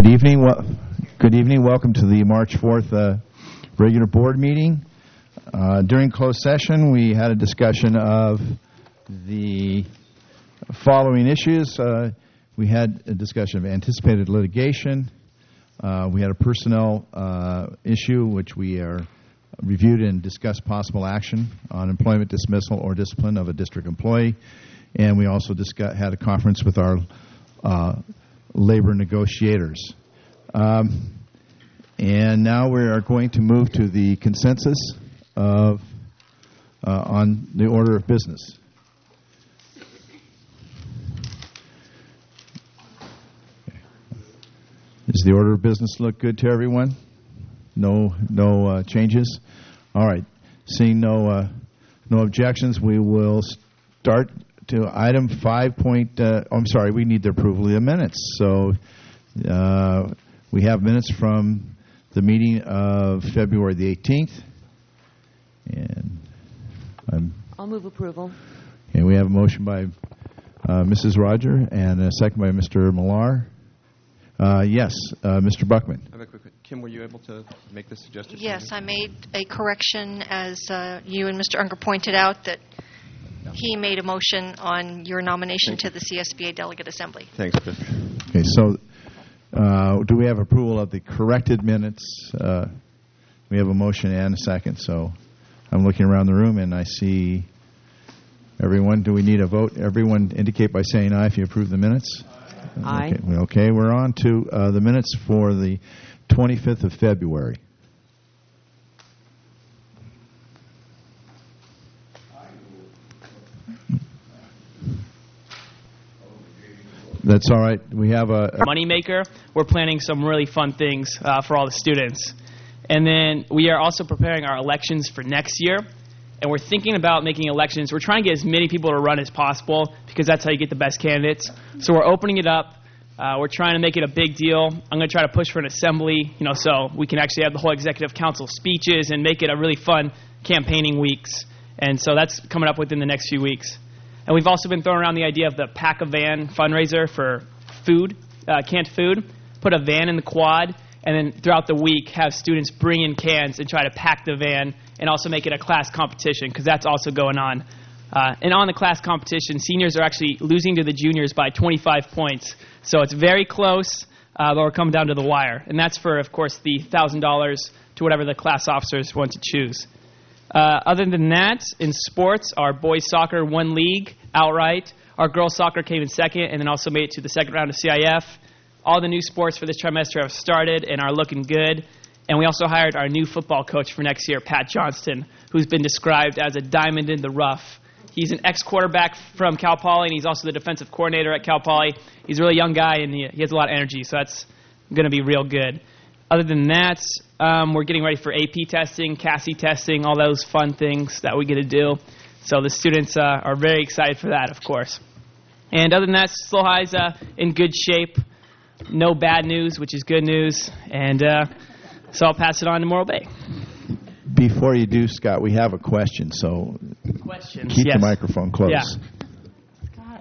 evening. Good evening. Welcome to the March 4th regular board meeting. During closed session, we had a discussion of the following issues. We had a discussion of anticipated litigation. We had a personnel issue, which we reviewed and discussed possible action on employment dismissal or discipline of a district employee. And we also had a conference with our labor negotiators. And now we are going to move to the consensus on the order of business. Does the order of business look good to everyone? No changes? All right. Seeing no objections, we will start to item 5. I'm sorry, we need the approval of the minutes. So we have minutes from the meeting of February the 18th. And I'll move approval. Okay, we have a motion by Mrs. Roger and a second by Mr. Millar. Yes, Mr. Buckman. I have a quick. Kim, were you able to make this suggestion? Yes, I made a correction, as you and Mr. Unger pointed out, that he made a motion on your nomination to the CSBA Delegate Assembly. Thanks, Chris. Okay, so do we have approval of the corrected minutes? We have a motion and a second, so I'm looking around the room and I see everyone. Do we need a vote? Everyone indicate by saying aye if you approve the minutes. Aye. Okay, we're on to the minutes for the 25th of February. That's all right. We have a moneymaker. We're planning some really fun things for all the students. And then we are also preparing our elections for next year. And we're thinking about making elections. We're trying to get as many people to run as possible because that's how you get the best candidates. So we're opening it up. We're trying to make it a big deal. I'm going to try to push for an assembly, so we can actually have the whole executive council speeches and make it a really fun campaigning weeks. And so that's coming up within the next few weeks. And we've also been throwing around the idea of the Pack-A-Van fundraiser for food, canned food. Put a van in the quad, and then throughout the week have students bring in cans and try to pack the van and also make it a class competition because that's also going on. And on the class competition, seniors are actually losing to the juniors by 25 points. So it's very close, but we're coming down to the wire. And that's for, of course, the $1,000 to whatever the class officers want to choose. Other than that, in sports, our boys soccer won league outright. Our girls soccer came in second and then also made it to the second round of CIF. All the new sports for this trimester have started and are looking good. And we also hired our new football coach for next year, Pat Johnston, who's been described as a diamond in the rough. He's an ex-quarterback from Cal Poly, and he's also the defensive coordinator at Cal Poly. He's a really young guy, and he has a lot of energy, so that's going to be real good. Other than that, we're getting ready for AP testing, CASI testing, all those fun things that we get to do. So the students are very excited for that, of course. And other than that, SLO High's in good shape. No bad news, which is good news. And so I'll pass it on to Morro Bay. Before you do, Scott, we have a question, so keep the microphone close. Yeah. Scott,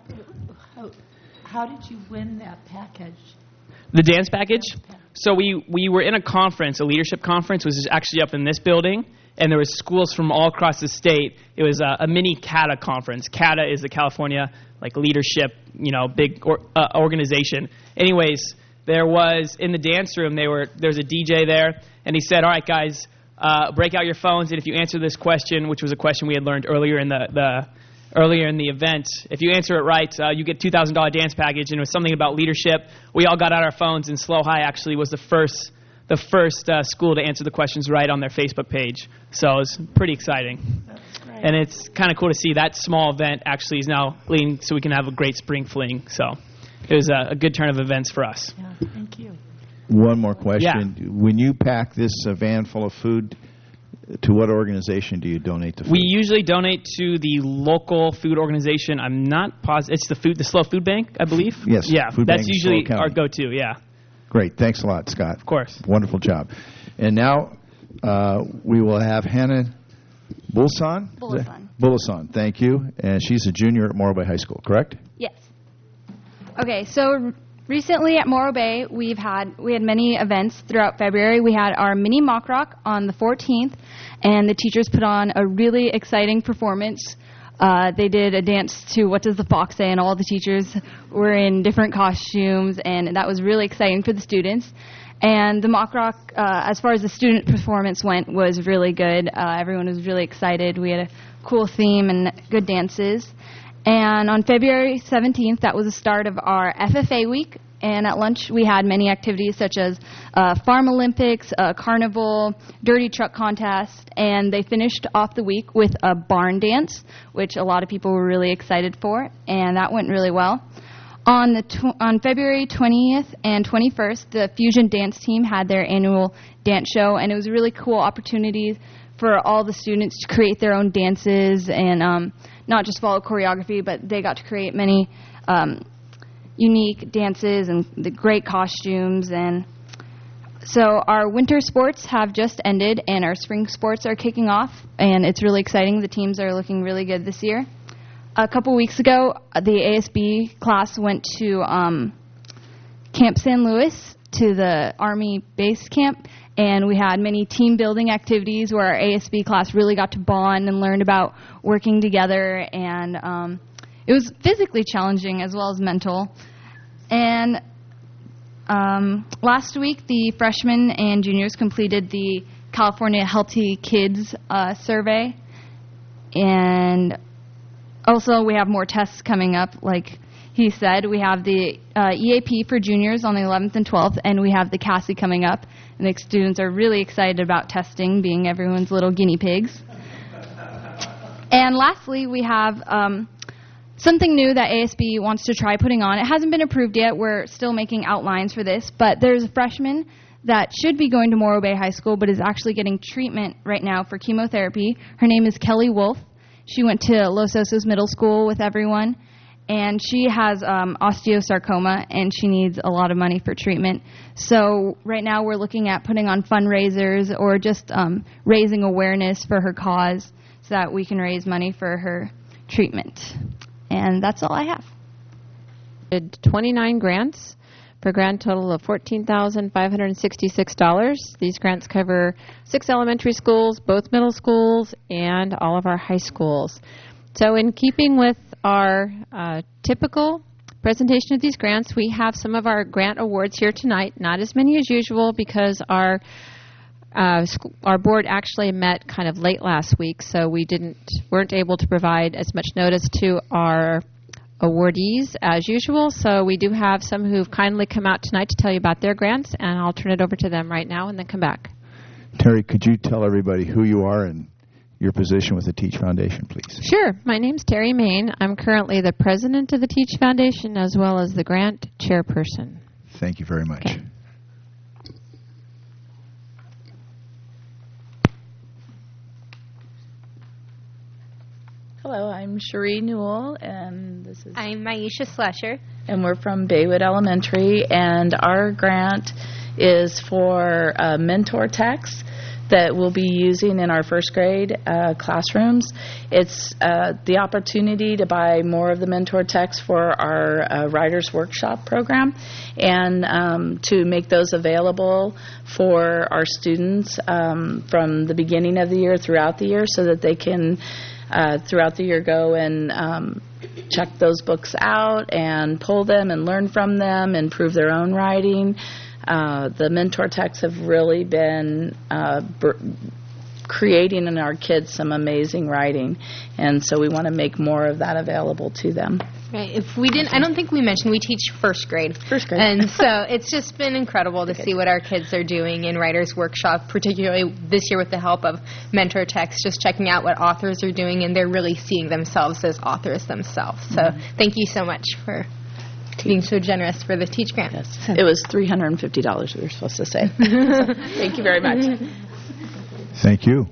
how did you win that package? The dance package? So we were in a conference, a leadership conference, which is actually up in this building, and there was schools from all across the state. It was a mini CATA conference. CATA is the California leadership, big organization. Anyways, there was, in the dance room, there was a DJ there, and he said, all right, guys, break out your phones, and if you answer this question, which was a question we had learned earlier in the event, if you answer it right, you get $2,000 dance package, and it was something about leadership. We all got out our phones, and SLO High actually was the first school to answer the questions right on their Facebook page. So it was pretty exciting. That's great. And it's kind of cool to see that small event actually is now leading so we can have a great spring fling. So it was a good turn of events for us. Yeah, thank you. One more question. Yeah. When you pack this van full of food, to what organization do you donate the food? We usually donate to the local food organization. I'm not positive. It's the SLO Food Bank, I believe. Yes. Yeah, Food that's Bank usually SLO our County. go-to, yeah. Great. Thanks a lot, Scott. Of course. Wonderful job. And now we will have Hannah Bullison. Bullison, thank you. And she's a junior at Morro Bay High School, correct? Yes. Okay, so Recently at Morro Bay, we had many events throughout February. We had our mini mock rock on the 14th, and the teachers put on a really exciting performance. They did a dance to What Does the Fox Say, and all the teachers were in different costumes, and that was really exciting for the students. And the mock rock, as far as the student performance went, was really good. Everyone was really excited. We had a cool theme and good dances. And on February 17th, that was the start of our FFA week. And at lunch, we had many activities such as Farm Olympics, carnival, dirty truck contest, and they finished off the week with a barn dance, which a lot of people were really excited for, and that went really well. On February 20th and 21st, the Fusion Dance Team had their annual dance show, and it was a really cool opportunity for all the students to create their own dances and not just follow choreography, but they got to create many unique dances and the great costumes. And so our winter sports have just ended, and our spring sports are kicking off, and it's really exciting. The teams are looking really good this year. A couple weeks ago, the ASB class went to Camp San Luis, to the Army base camp, and we had many team building activities where our ASB class really got to bond and learn about working together, and it was physically challenging as well as mental. And last week, the freshmen and juniors completed the California Healthy Kids survey, and also we have more tests coming up. Like he said, we have the EAP for juniors on the 11th and 12th, and we have the CASI coming up. And the students are really excited about testing, being everyone's little guinea pigs. And lastly, we have something new that ASB wants to try putting on. It hasn't been approved yet. We're still making outlines for this. But there's a freshman that should be going to Morro Bay High School but is actually getting treatment right now for chemotherapy. Her name is Kelly Wolf. She went to Los Osos Middle School with everyone. And she has osteosarcoma, and she needs a lot of money for treatment. So right now we're looking at putting on fundraisers or just raising awareness for her cause so that we can raise money for her treatment. And that's all I have. Did 29 grants for a grand total of $14,566. These grants cover 6 elementary schools, both middle schools, and all of our high schools. So in keeping with our typical presentation of these grants, we have some of our grant awards here tonight. Not as many as usual because our board actually met kind of late last week, so we weren't able to provide as much notice to our awardees as usual. So we do have some who've kindly come out tonight to tell you about their grants, and I'll turn it over to them right now and then come back. Terry, could you tell everybody who you are and your position with the Teach Foundation, please? Sure. My name's Terry Main. I'm currently the president of the Teach Foundation as well as the grant chairperson. Thank you very much. Okay. Hello, I'm Cherie Newell, and this is... I'm Maisha Slasher. And we're from Baywood Elementary, and our grant is for mentor texts that we'll be using in our first grade classrooms. It's the opportunity to buy more of the mentor texts for our Writers Workshop program and to make those available for our students from the beginning of the year throughout the year so that they can throughout the year go and check those books out and pull them and learn from them, improve their own writing. The mentor texts have really been creating in our kids some amazing writing, and so we want to make more of that available to them. Right. If we didn't, I don't think we mentioned we teach first grade. First grade. And so it's just been incredible to see what our kids are doing in Writers Workshop, particularly this year with the help of Mentor Text, just checking out what authors are doing, and they're really seeing themselves as authors themselves. So thank you so much for being so generous for the Teach grant. Yes. It was $350 we were supposed to say. Thank you very much. Thank you.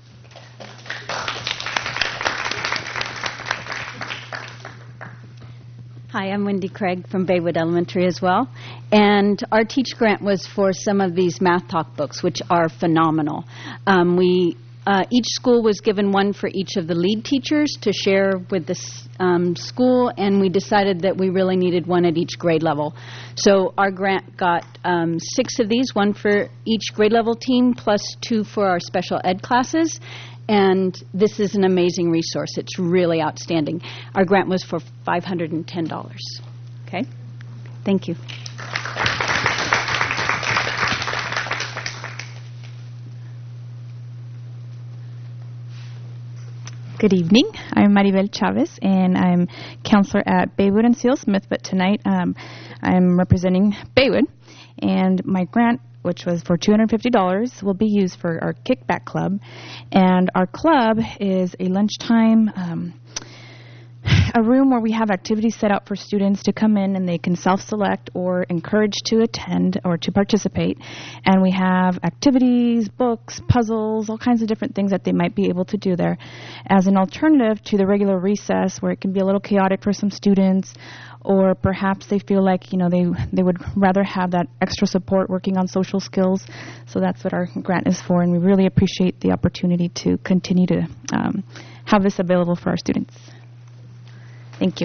Hi, I'm Wendy Craig from Baywood Elementary as well. And our Teach grant was for some of these Math Talk books, which are phenomenal. We each school was given one for each of the lead teachers to share with the school, and we decided that we really needed one at each grade level. So our grant got 6 of these, one for each grade level team, plus 2 for our special ed classes. And this is an amazing resource. It's really outstanding. Our grant was for $510. Okay? Thank you. Good evening. I'm Maribel Chavez, and I'm counselor at Baywood and C.L. Smith, but tonight I'm representing Baywood, and my grant, which was for $250, will be used for our Kickback Club. And our club is a lunchtime, a room where we have activities set up for students to come in and they can self-select or encourage to attend or to participate. And we have activities, books, puzzles, all kinds of different things that they might be able to do there as an alternative to the regular recess where it can be a little chaotic for some students, or perhaps they feel like, they would rather have that extra support working on social skills. So that's what our grant is for, and we really appreciate the opportunity to continue to have this available for our students. Thank you.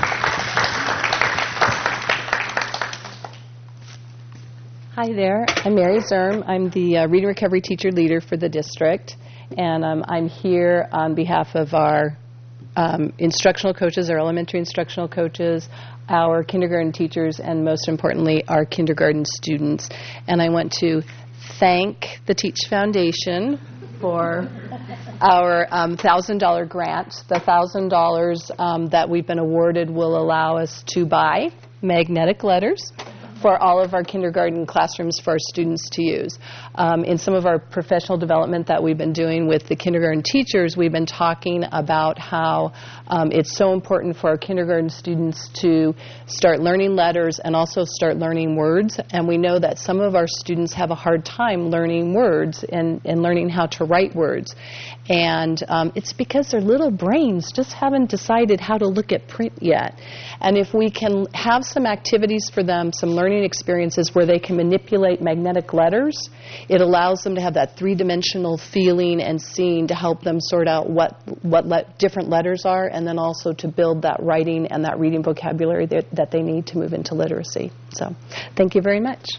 Hi there. I'm Mary Zerm. I'm the Reading Recovery Teacher Leader for the district, and I'm here on behalf of our instructional coaches, our elementary instructional coaches, our kindergarten teachers, and most importantly, our kindergarten students. And I want to thank the Teach Foundation for our $1,000 grant. The $1,000 that we've been awarded will allow us to buy magnetic letters for all of our kindergarten classrooms for our students to use. In some of our professional development that we've been doing with the kindergarten teachers, we've been talking about how it's so important for our kindergarten students to start learning letters and also start learning words. And we know that some of our students have a hard time learning words and learning how to write words. And it's because their little brains just haven't decided how to look at print yet. And if we can have some activities for them, some learning experiences where they can manipulate magnetic letters, it allows them to have that three-dimensional feeling and seeing to help them sort out what different letters are, and then also to build that writing and that reading vocabulary that they need to move into literacy. So thank you very much.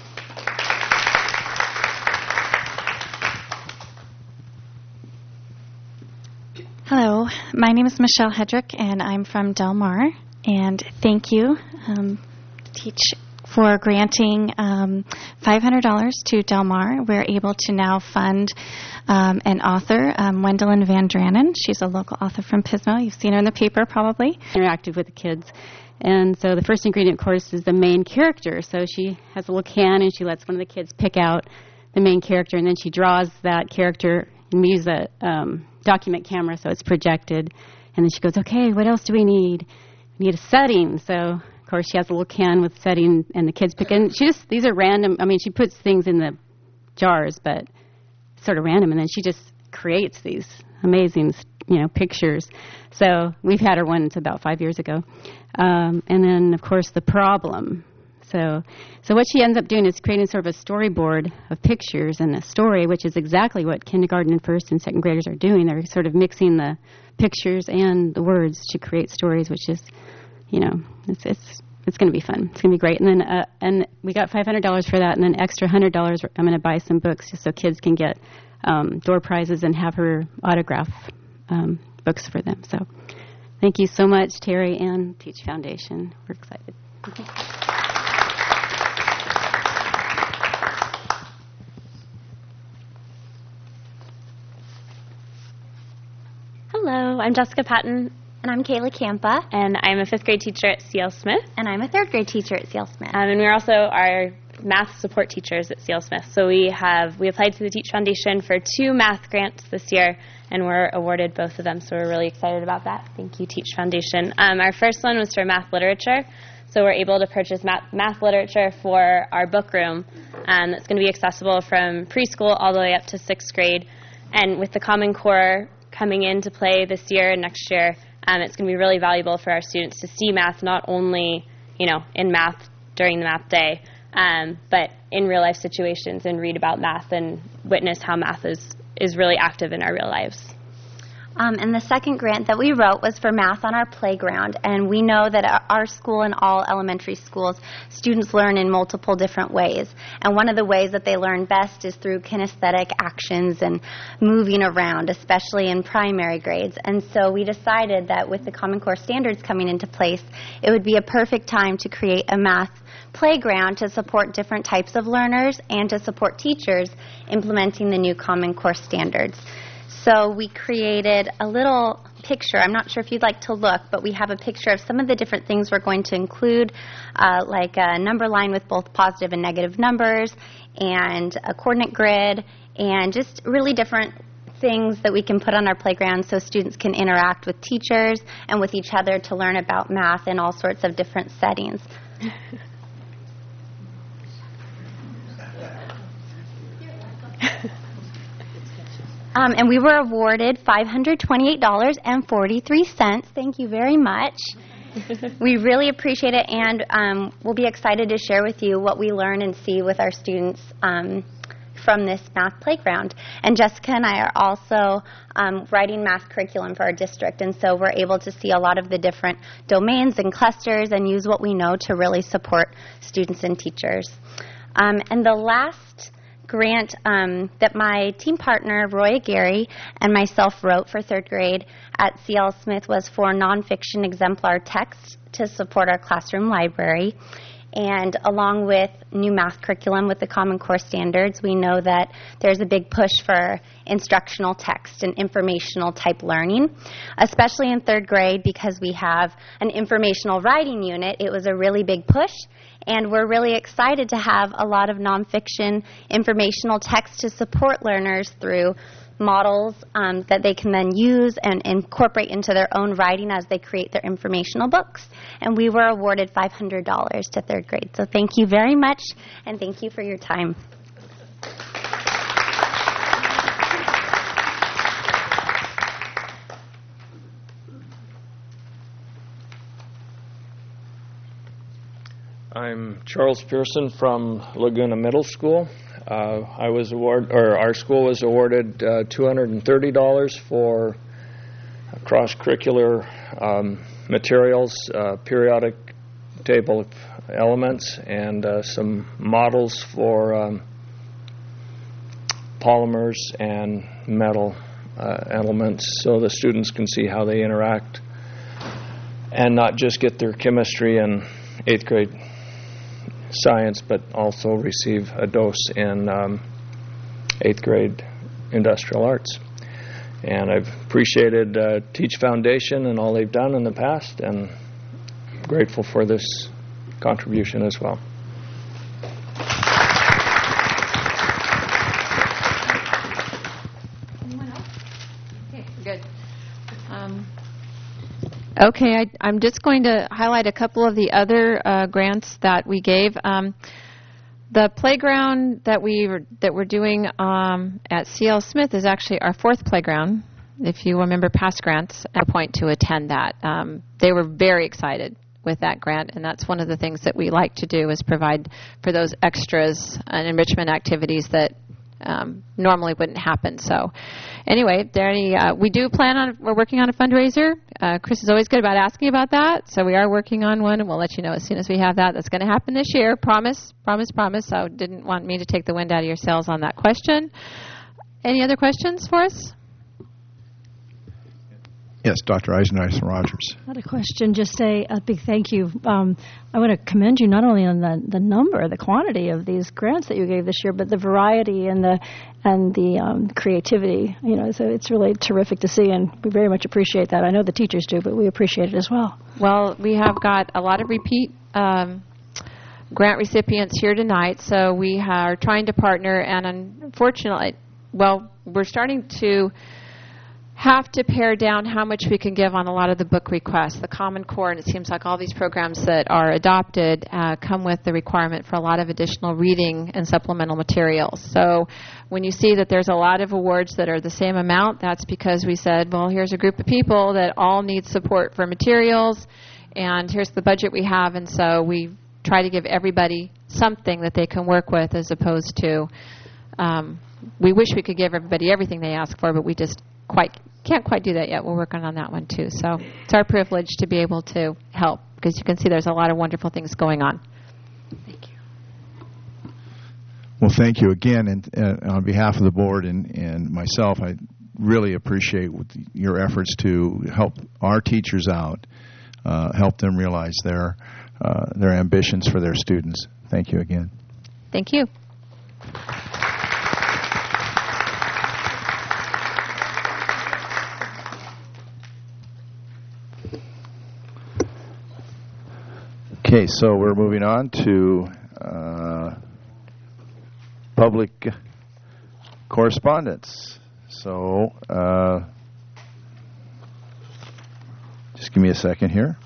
Hello, my name is Michelle Hedrick, and I'm from Del Mar. And thank you, Teach, for granting $500 to Del Mar. We're able to now fund an author, Wendelin Van Dranen. She's a local author from Pismo. You've seen her in the paper, probably. Interactive with the kids. And so the first ingredient, of course, is the main character. So she has a little can, and she lets one of the kids pick out the main character, and then she draws that character, and we use a document camera, so it's projected. And then she goes, okay, what else do we need? We need a setting. So, of course, she has a little can with setting, and the kids pick. And these are random. I mean, she puts things in the jars, but sort of random. And then she just creates these amazing, pictures. So we've had her once about 5 years ago. And then, of course, the problem. So what she ends up doing is creating sort of a storyboard of pictures and a story, which is exactly what kindergarten and first and second graders are doing. They're sort of mixing the pictures and the words to create stories, which is, it's going to be fun. It's going to be great. And then and we got $500 for that, and then extra $100 I'm going to buy some books just so kids can get door prizes and have her autograph books for them. So thank you so much, Terry and Teach Foundation. We're excited. Hello, I'm Jessica Patton. And I'm Kayla Campa. And I'm a 5th grade teacher at C.L. Smith. And I'm a 3rd grade teacher at C.L. Smith. And we're also our math support teachers at C.L. Smith. So we applied to the Teach Foundation for 2 math grants this year, and we're awarded both of them. So we're really excited about that. Thank you, Teach Foundation. Our first one was for math literature. So we're able to purchase math literature for our book room. That's going to be accessible from preschool all the way up to 6th grade. And with the Common Core coming into play this year and next year, it's going to be really valuable for our students to see math not only, in math during the math day, but in real-life situations and read about math and witness how math is is really active in our real lives. And the second grant that we wrote was for Math on Our Playground. And we know that at our school and all elementary schools, students learn in multiple different ways. And one of the ways that they learn best is through kinesthetic actions and moving around, especially in primary grades. And so we decided that with the Common Core standards coming into place, it would be a perfect time to create a math playground to support different types of learners and to support teachers implementing the new Common Core standards. So we created a little picture. I'm not sure if you'd like to look, but we have a picture of some of the different things we're going to include, like a number line with both positive and negative numbers, and a coordinate grid, and just really different things that we can put on our playground so students can interact with teachers and with each other to learn about math in all sorts of different settings. And we were awarded $528.43. Thank you very much. We really appreciate it, and we'll be excited to share with you what we learn and see with our students from this math playground. And Jessica and I are also writing math curriculum for our district, and so we're able to see a lot of the different domains and clusters and use what we know to really support students and teachers. And the last grant that my team partner, Roy Gary, and myself wrote for third grade at C.L. Smith was for nonfiction exemplar text to support our classroom library. And along with new math curriculum with the Common Core standards, we know that there's a big push for instructional text and informational type learning, especially in third grade because we have an informational writing unit. It was a really big push. And we're really excited to have a lot of nonfiction informational text to support learners through models that they can then use and incorporate into their own writing as they create their informational books. And we were awarded $500 to third grade. So thank you very much, and thank you for your time. I'm Charles Pearson from Laguna Middle School. Our school was awarded $230 for cross-curricular materials, periodic table of elements, and some models for polymers and metal elements so the students can see how they interact and not just get their chemistry in 8th grade science, but also receive a dose in 8th grade industrial arts. And I've appreciated Teach Foundation and all they've done in the past, and grateful for this contribution as well. Anyone else? Okay, good. Okay, I'm just going to highlight a couple of the other grants that we gave. The playground that we're doing at C.L. Smith is actually our 4th playground. If you remember past grants, I point to attend that. They were very excited with that grant, and that's one of the things that we like to do is provide for those extras and enrichment activities that normally wouldn't happen. So anyway, we do plan on, we're working on a fundraiser. Chris is always good about asking about that, so we are working on one, and we'll let you know as soon as we have that. That's going to happen this year. Promise. So didn't want me to take the wind out of your sails on that question. Any other questions for us? Yes, Dr. Eisenreich Rogers. I had a question. Just a big thank you. I want to commend you not only on the number, the quantity of these grants that you gave this year, but the variety and the creativity. So it's really terrific to see, and we very much appreciate that. I know the teachers do, but we appreciate it as well. Well, we have got a lot of repeat grant recipients here tonight, so we are trying to partner, and unfortunately, we're starting to have to pare down how much we can give on a lot of the book requests. The Common Core, and it seems like all these programs that are adopted come with the requirement for a lot of additional reading and supplemental materials. So when you see that there's a lot of awards that are the same amount, that's because we said, well, here's a group of people that all need support for materials, and here's the budget we have, and so we try to give everybody something that they can work with as opposed to We wish we could give everybody everything they ask for, but we just can't quite do that yet. We're working on that one too. So it's our privilege to be able to help, because you can see there's a lot of wonderful things going on. Thank you. Well, thank you again, and on behalf of the board and myself, I really appreciate your efforts to help our teachers out, help them realize their ambitions for their students. Thank you again. Thank you. Okay, so we're moving on to public correspondence. So just give me a second here.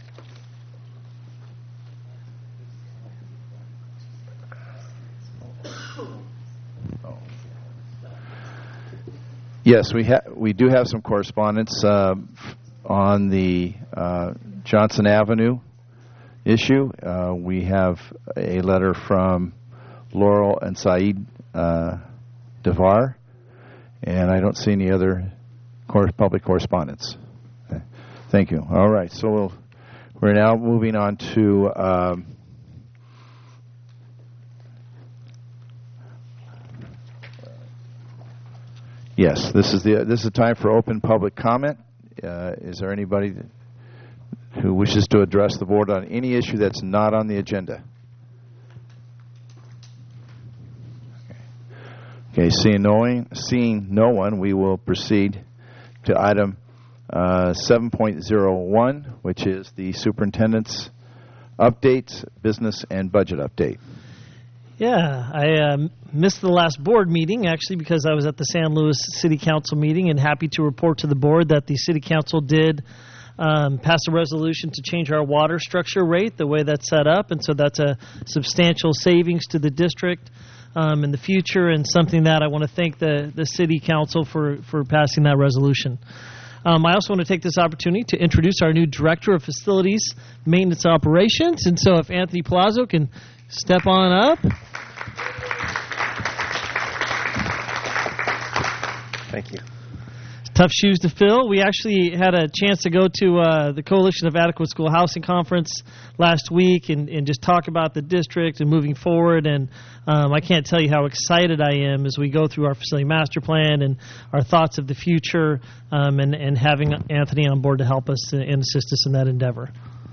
Yes, we do have some correspondence on the Johnson Avenue issue. We have a letter from Laurel and Saeed Devar, and I don't see any other public correspondence. Okay. Thank you. All right, so we're now moving on to yes, this is time for open public comment. Is there anybody who wishes to address the board on any issue that's not on the agenda? Okay, seeing no one, we will proceed to item 7.01, which is the superintendent's updates, business and budget update. Yeah, I missed the last board meeting, actually, because I was at the San Luis City Council meeting, and happy to report to the board that the City Council did pass a resolution to change our water structure rate, the way that's set up, and so that's a substantial savings to the district in the future, and something that I want to thank the City Council for passing that resolution. I also want to take this opportunity to introduce our new Director of Facilities Maintenance Operations, and so if Anthony Palazzo can step on up. Thank you. Tough shoes to fill. We actually had a chance to go to the Coalition of Adequate School Housing Conference last week and just talk about the district and moving forward. And I can't tell you how excited I am as we go through our facility master plan and our thoughts of the future, and having Anthony on board to help us and assist us in that endeavor.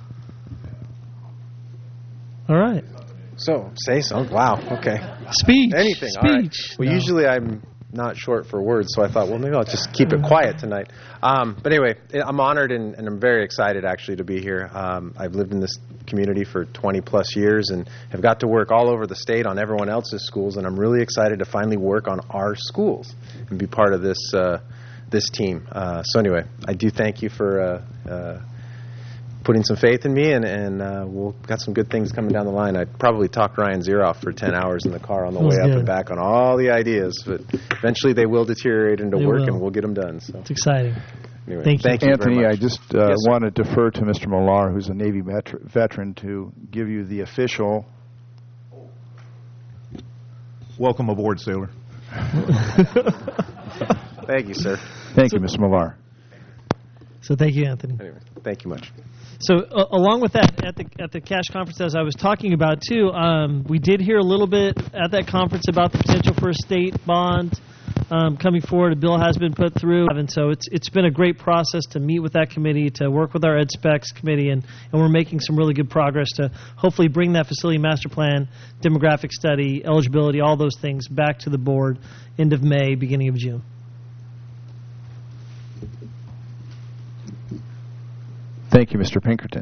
All right. So, say so. Wow, okay. Speech. Anything. Speech. All right. Well, usually I'm not short for words, so I thought, well, maybe I'll just keep it quiet tonight. But anyway, I'm honored and I'm very excited, actually, to be here. I've lived in this community for 20-plus years and have got to work all over the state on everyone else's schools, and I'm really excited to finally work on our schools and be part of this this team. So anyway, I do thank you for putting some faith in me, and we'll got some good things coming down the line. I probably talked Ryan Zeroff for 10 hours in the car on the way up and back on all the ideas, but eventually they will deteriorate into work, and we'll get them done. So it's exciting. Anyway, thank you. Anthony, very much. I just want to defer to Mr. Millar, who's a Navy veteran, to give you the official welcome aboard, sailor. Thank you, sir. Thank you, Mr. Millar. So thank you, Anthony. Anyway, thank you much. So along with that, at the CASH conference, as I was talking about too, we did hear a little bit at that conference about the potential for a state bond coming forward. A bill has been put through, and so it's been a great process to meet with that committee, to work with our Ed Specs committee, and we're making some really good progress to hopefully bring that facility master plan, demographic study, eligibility, all those things back to the board end of May, beginning of June. Thank you, Mr. Pinkerton.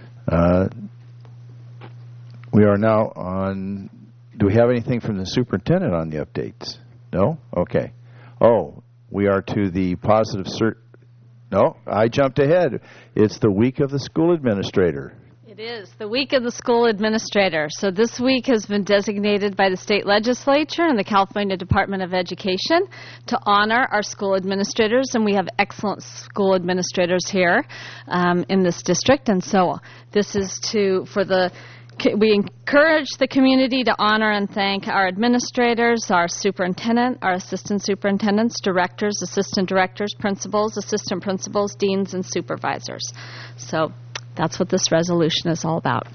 We are now on, do we have anything from the superintendent on the updates? No? Okay. Oh, we are to the positive no, I jumped ahead. It's the week of the school administrator. It is the week of the school administrator. So this week has been designated by the state legislature and the California Department of Education to honor our school administrators, and we have excellent school administrators here in this district. And so this is for the we encourage the community to honor and thank our administrators, our superintendent, our assistant superintendents, directors, assistant directors, principals, assistant principals, deans, and supervisors. So that's what this resolution is all about.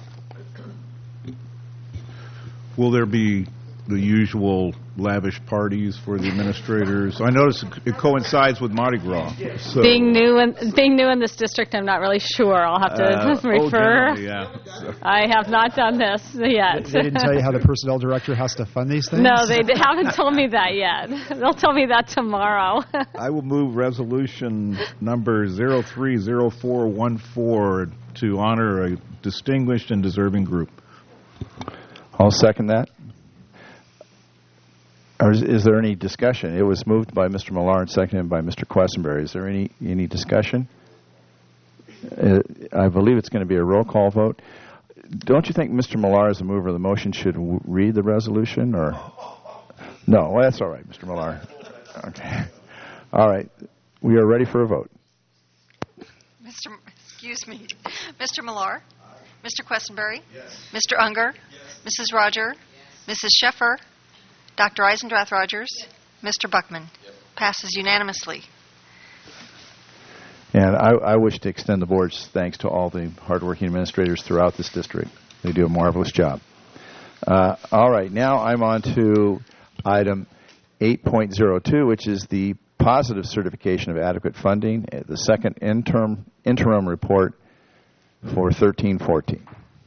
Will there be the usual lavish parties for the administrators? I notice it coincides with Mardi Gras. So. Being new in this district, I'm not really sure. I'll have to refer. Yeah. I have not done this yet. They didn't tell you how the personnel director has to fund these things? No, they haven't told me that yet. They'll tell me that tomorrow. I will move resolution number 030414 to honor a distinguished and deserving group. I'll second that. Or is there any discussion? It was moved by Mr. Millar and seconded by Mr. Questenberry. Is there any discussion? I believe it's going to be a roll call vote. Don't you think Mr. Millar, as the mover of the motion, should read the resolution? Or no? Well, that's all right, Mr. Millar. Okay. All right. We are ready for a vote. Mr. Millar? Mr. Questenberry? Yes. Mr. Unger? Yes. Mrs. Roger? Mrs. Sheffer? Dr. Eisendrath Rogers? Mr. Buckman? Yep. Passes unanimously. And I wish to extend the board's thanks to all the hardworking administrators throughout this district. They do a marvelous job. All right, now I'm on to item 8.02, which is the positive certification of adequate funding, the second interim report for 13-14.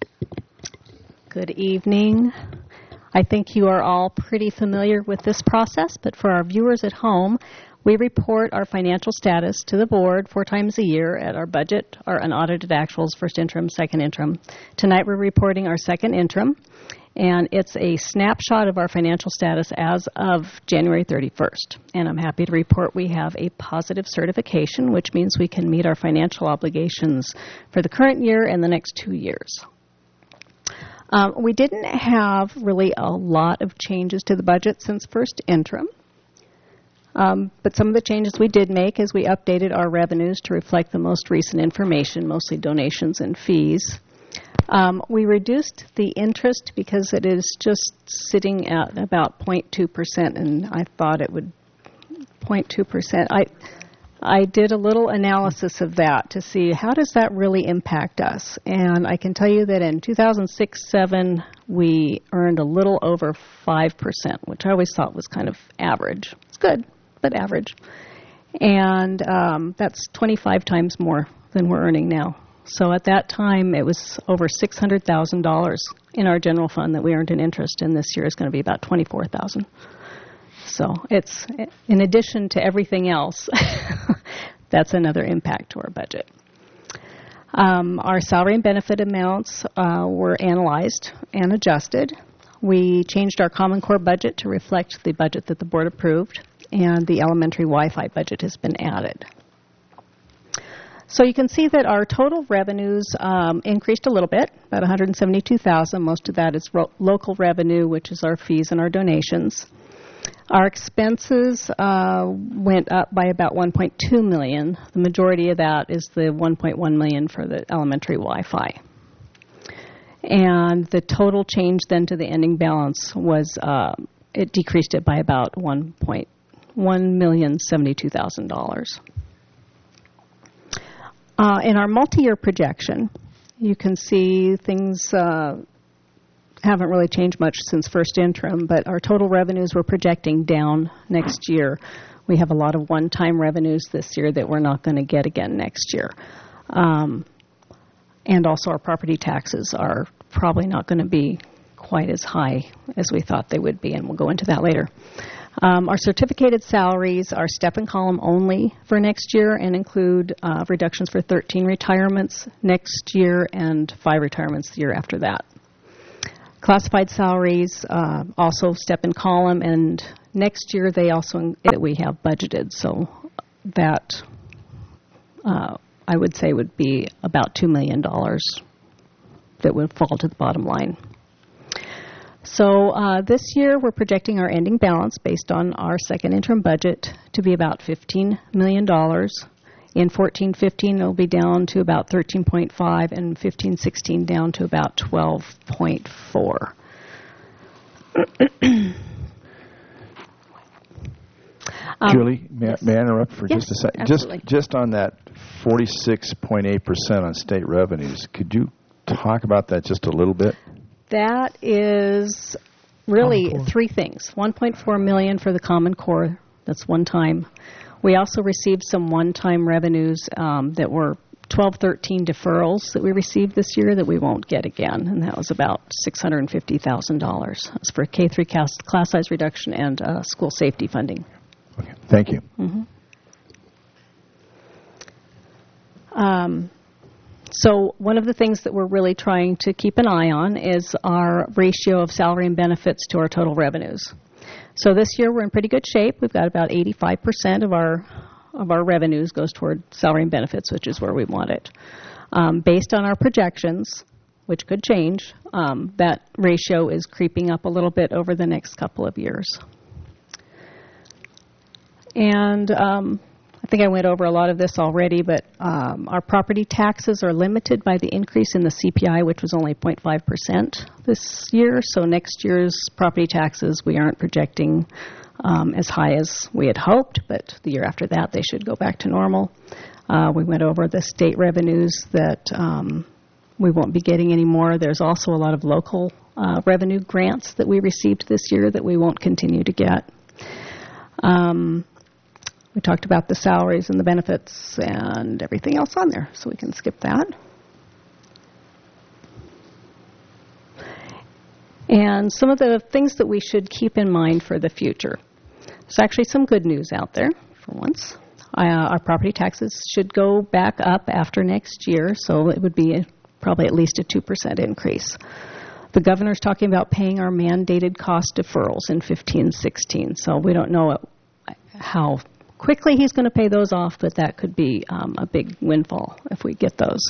Good evening. I think you are all pretty familiar with this process, but for our viewers at home, we report our financial status to the board 4 times a year at our budget, our unaudited actuals, first interim, second interim. Tonight we're reporting our second interim, and it's a snapshot of our financial status as of January 31st. And I'm happy to report we have a positive certification, which means we can meet our financial obligations for the current year and the next 2 years. We didn't have really a lot of changes to the budget since first interim. But some of the changes we did make is we updated our revenues to reflect the most recent information, mostly donations and fees. We reduced the interest because it is just sitting at about 0.2%, and I thought it would 0.2%. I did a little analysis of that to see how does that really impact us. And I can tell you that in 2006-07, we earned a little over 5%, which I always thought was kind of average. It's good, but average. And that's 25 times more than we're earning now. So at that time, it was over $600,000 in our general fund that we earned in interest, and this year is going to be about $24,000. So it's, in addition to everything else, that's another impact to our budget. Our salary and benefit amounts were analyzed and adjusted. We changed our Common Core budget to reflect the budget that the board approved, and the elementary Wi-Fi budget has been added. So you can see that our total revenues increased a little bit, about $172,000. Most of that is local revenue, which is our fees and our donations. Our expenses went up by about $1.2 million. The majority of that is the $1.1 million for the elementary Wi-Fi. And the total change then to the ending balance was, it decreased it by about $1,072,000. In our multi-year projection, you can see things haven't really changed much since first interim, but our total revenues we're projecting down next year. We have a lot of one-time revenues this year that we're not going to get again next year. And also our property taxes are probably not going to be quite as high as we thought they would be, and we'll go into that later. Our certificated salaries are step and column only for next year and include reductions for 13 retirements next year and 5 retirements the year after that. Classified salaries also step and column, and next year they also that we have budgeted, so that I would say would be about $2 million that would fall to the bottom line. So this year we're projecting our ending balance based on our second interim budget to be about $15 million. In 14-15, it'll be down to about 13.5, and 15-16 down to about 12.4. Julie, may I interrupt for yes, just a second? Absolutely. Just on that 46.8% on state revenues, could you talk about that just a little bit? That is really three things. $1.4 million for the Common Core. That's one time. We also received some one-time revenues that were 12-13 deferrals that we received this year that we won't get again, and that was about $650,000. That's for K-3 class size reduction and school safety funding. Okay, thank you. Mm-hmm. So one of the things that we're really trying to keep an eye on is our ratio of salary and benefits to our total revenues. So this year we're in pretty good shape. We've got about 85% of our revenues goes toward salary and benefits, which is where we want it. Based on our projections, which could change, that ratio is creeping up a little bit over the next couple of years. And I think I went over a lot of this already, but our property taxes are limited by the increase in the CPI, which was only 0.5% this year. So next year's property taxes we aren't projecting as high as we had hoped, but the year after that they should go back to normal. We went over the state revenues that we won't be getting anymore. There's also a lot of local revenue grants that we received this year that we won't continue to get. We talked about the salaries and the benefits and everything else on there, so we can skip that. And some of the things that we should keep in mind for the future. There's actually some good news out there for once. Our property taxes should go back up after next year, so it would be probably at least a 2% increase. The governor's talking about paying our mandated cost deferrals in 15-16, so we don't know how quickly he's going to pay those off, but that could be a big windfall if we get those.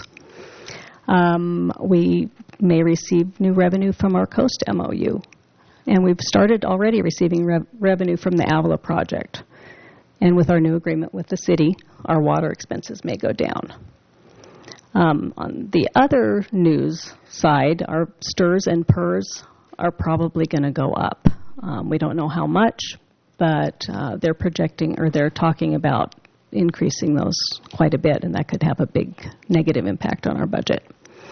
We may receive new revenue from our Coast MOU, and we've started already receiving revenue from the Avila project. And with our new agreement with the city, our water expenses may go down. On the other news side, our STRS and PERS are probably going to go up. We don't know how much, but they're projecting, or they're talking about increasing those quite a bit, and that could have a big negative impact on our budget.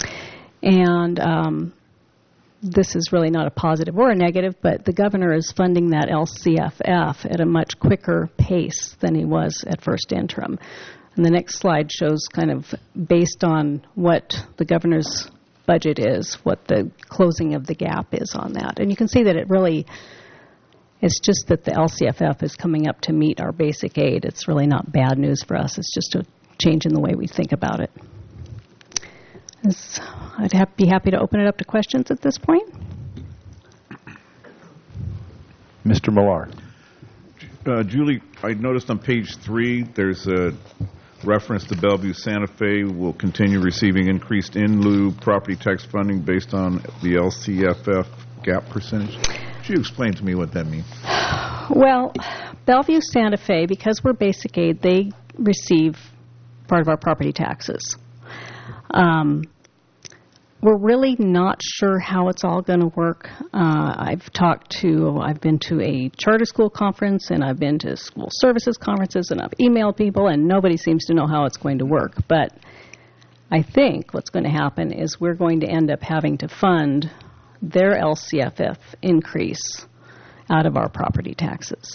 And this is really not a positive or a negative, but the governor is funding that LCFF at a much quicker pace than he was at first interim. And the next slide shows kind of based on what the governor's budget is, what the closing of the gap is on that. And you can see that it's just that the LCFF is coming up to meet our basic aid. It's really not bad news for us. It's just a change in the way we think about it. I'd be happy to open it up to questions at this point. Mr. Millar. Julie, I noticed on page 3 there's a reference to Bellevue Santa Fe will continue receiving increased in lieu property tax funding based on the LCFF gap percentage. Could you explain to me what that means? Well, Bellevue Santa Fe, because we're basic aid, they receive part of our property taxes. We're really not sure how it's all going to work. I've been to a charter school conference, and I've been to school services conferences, and I've emailed people, and nobody seems to know how it's going to work. But I think what's going to happen is we're going to end up having to fund their LCFF increase out of our property taxes.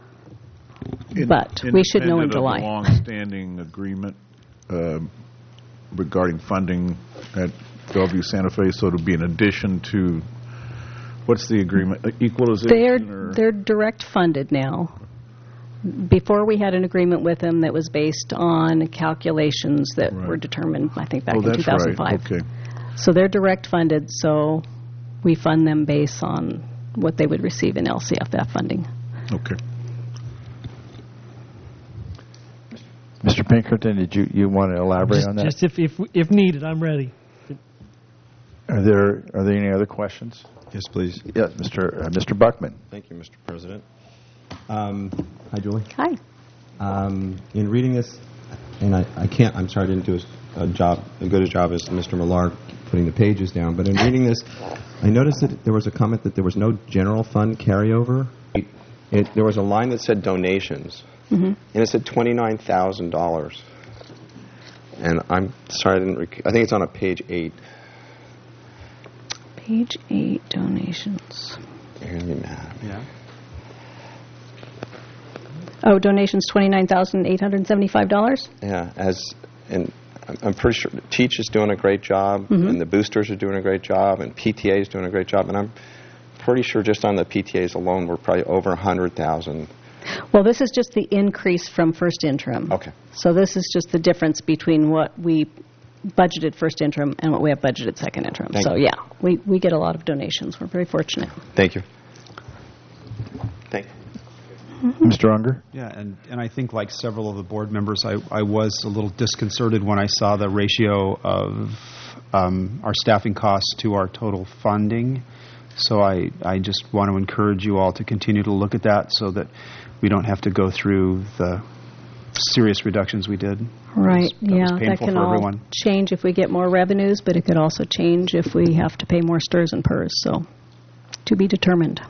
But we should know in July. Independent of the long-standing agreement regarding funding at Bellevue Santa Fe, so it'll be in addition to, what's the agreement, equalization? They're direct funded now. Before we had an agreement with them that was based on calculations that were determined, I think, back in 2005. Right. Okay. So they're direct funded, so we fund them based on what they would receive in LCFF funding. Okay. Mr. Pinkerton, did you want to elaborate on that? Just if needed, I'm ready. Are there any other questions? Yes, please. Yes, Mr. Buckman. Thank you, Mr. President. Hi, Julie. Hi. In reading this, and I'm sorry I didn't do a good a job as Mr. Millar putting the pages down, but in reading this, I noticed that there was a comment that there was no general fund carryover. There was a line that said donations, and it said $29,000. And I'm sorry, I think it's on page 8. Page 8, donations. You're going to be mad. Yeah. Oh, donations $29,875? Yeah, and I'm pretty sure Teach is doing a great job, and the boosters are doing a great job, and PTA is doing a great job, and I'm pretty sure just on the PTAs alone we're probably over 100,000. Well, this is just the increase from first interim. Okay. So this is just the difference between what we budgeted first interim and what we have budgeted second interim. Thank so, you. yeah, we get a lot of donations. We're very fortunate. Thank you. Thank you. Mr. Unger? Yeah, and I think like several of the board members, I was a little disconcerted when I saw the ratio of our staffing costs to our total funding. So I just want to encourage you all to continue to look at that so that we don't have to go through the serious reductions we did. Right, that can for all everyone. change if we get more revenues, but it could also change if we have to pay more STRS and PERS. So, to be determined.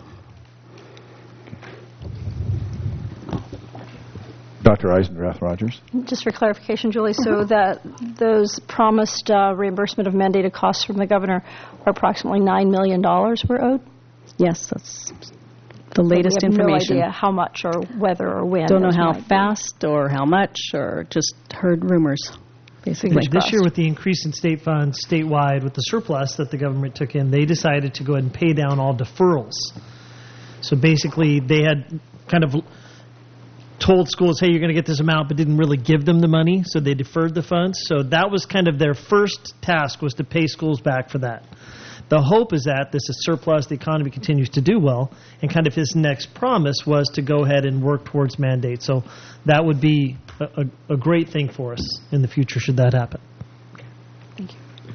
Dr. Eisendrath Rogers. Just for clarification, Julie, so that those promised reimbursement of mandated costs from the governor are approximately $9 million we're owed? Yes, that's the latest information. We have no idea how much or whether or when. Don't know how fast or how much, or just heard rumors, basically. This year with the increase in state funds statewide with the surplus that the government took in, they decided to go ahead and pay down all deferrals. So basically they had kind of told schools, hey, you're going to get this amount, but didn't really give them the money, so they deferred the funds. So that was kind of their first task, was to pay schools back for that. The hope is that this is surplus, the economy continues to do well, and kind of his next promise was to go ahead and work towards mandate. So that would be a great thing for us in the future should that happen. Thank you.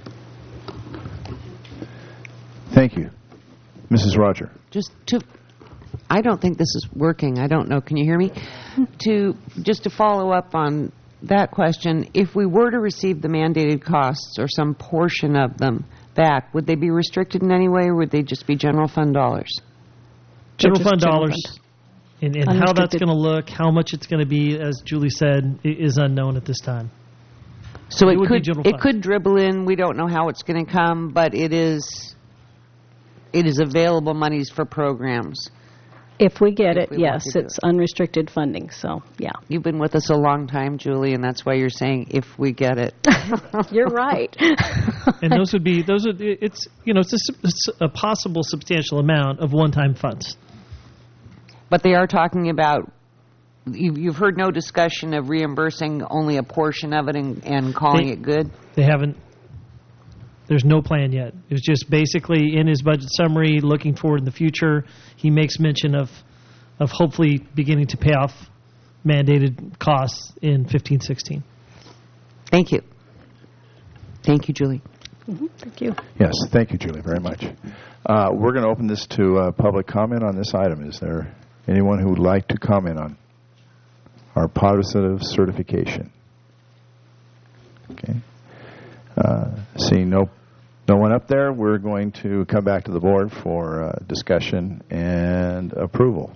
Thank you. Mrs. Roger. I don't think this is working. I don't know. Can you hear me? To follow up on that question, if we were to receive the mandated costs or some portion of them back, would they be restricted in any way, or would they just be general fund dollars? General fund dollars. And how that's going to look, how much it's going to be, as Julie said, is unknown at this time. So it could dribble in. We don't know how it's going to come, but it is available monies for programs. If we get it, yes, it's unrestricted funding, so, yeah. You've been with us a long time, Julie, and that's why you're saying if we get it. You're right. And it's a possible substantial amount of one-time funds. But they are talking about, you've heard no discussion of reimbursing only a portion of it and calling it good? They haven't. There's no plan yet. It was just basically in his budget summary, looking forward in the future. He makes mention of hopefully beginning to pay off mandated costs in 15-16. Thank you. Thank you, Julie. Thank you. Yes, thank you, Julie, very much. We're going to open this to public comment on this item. Is there anyone who would like to comment on our positive certification? Okay. Seeing no one up there, we're going to come back to the board for discussion and approval.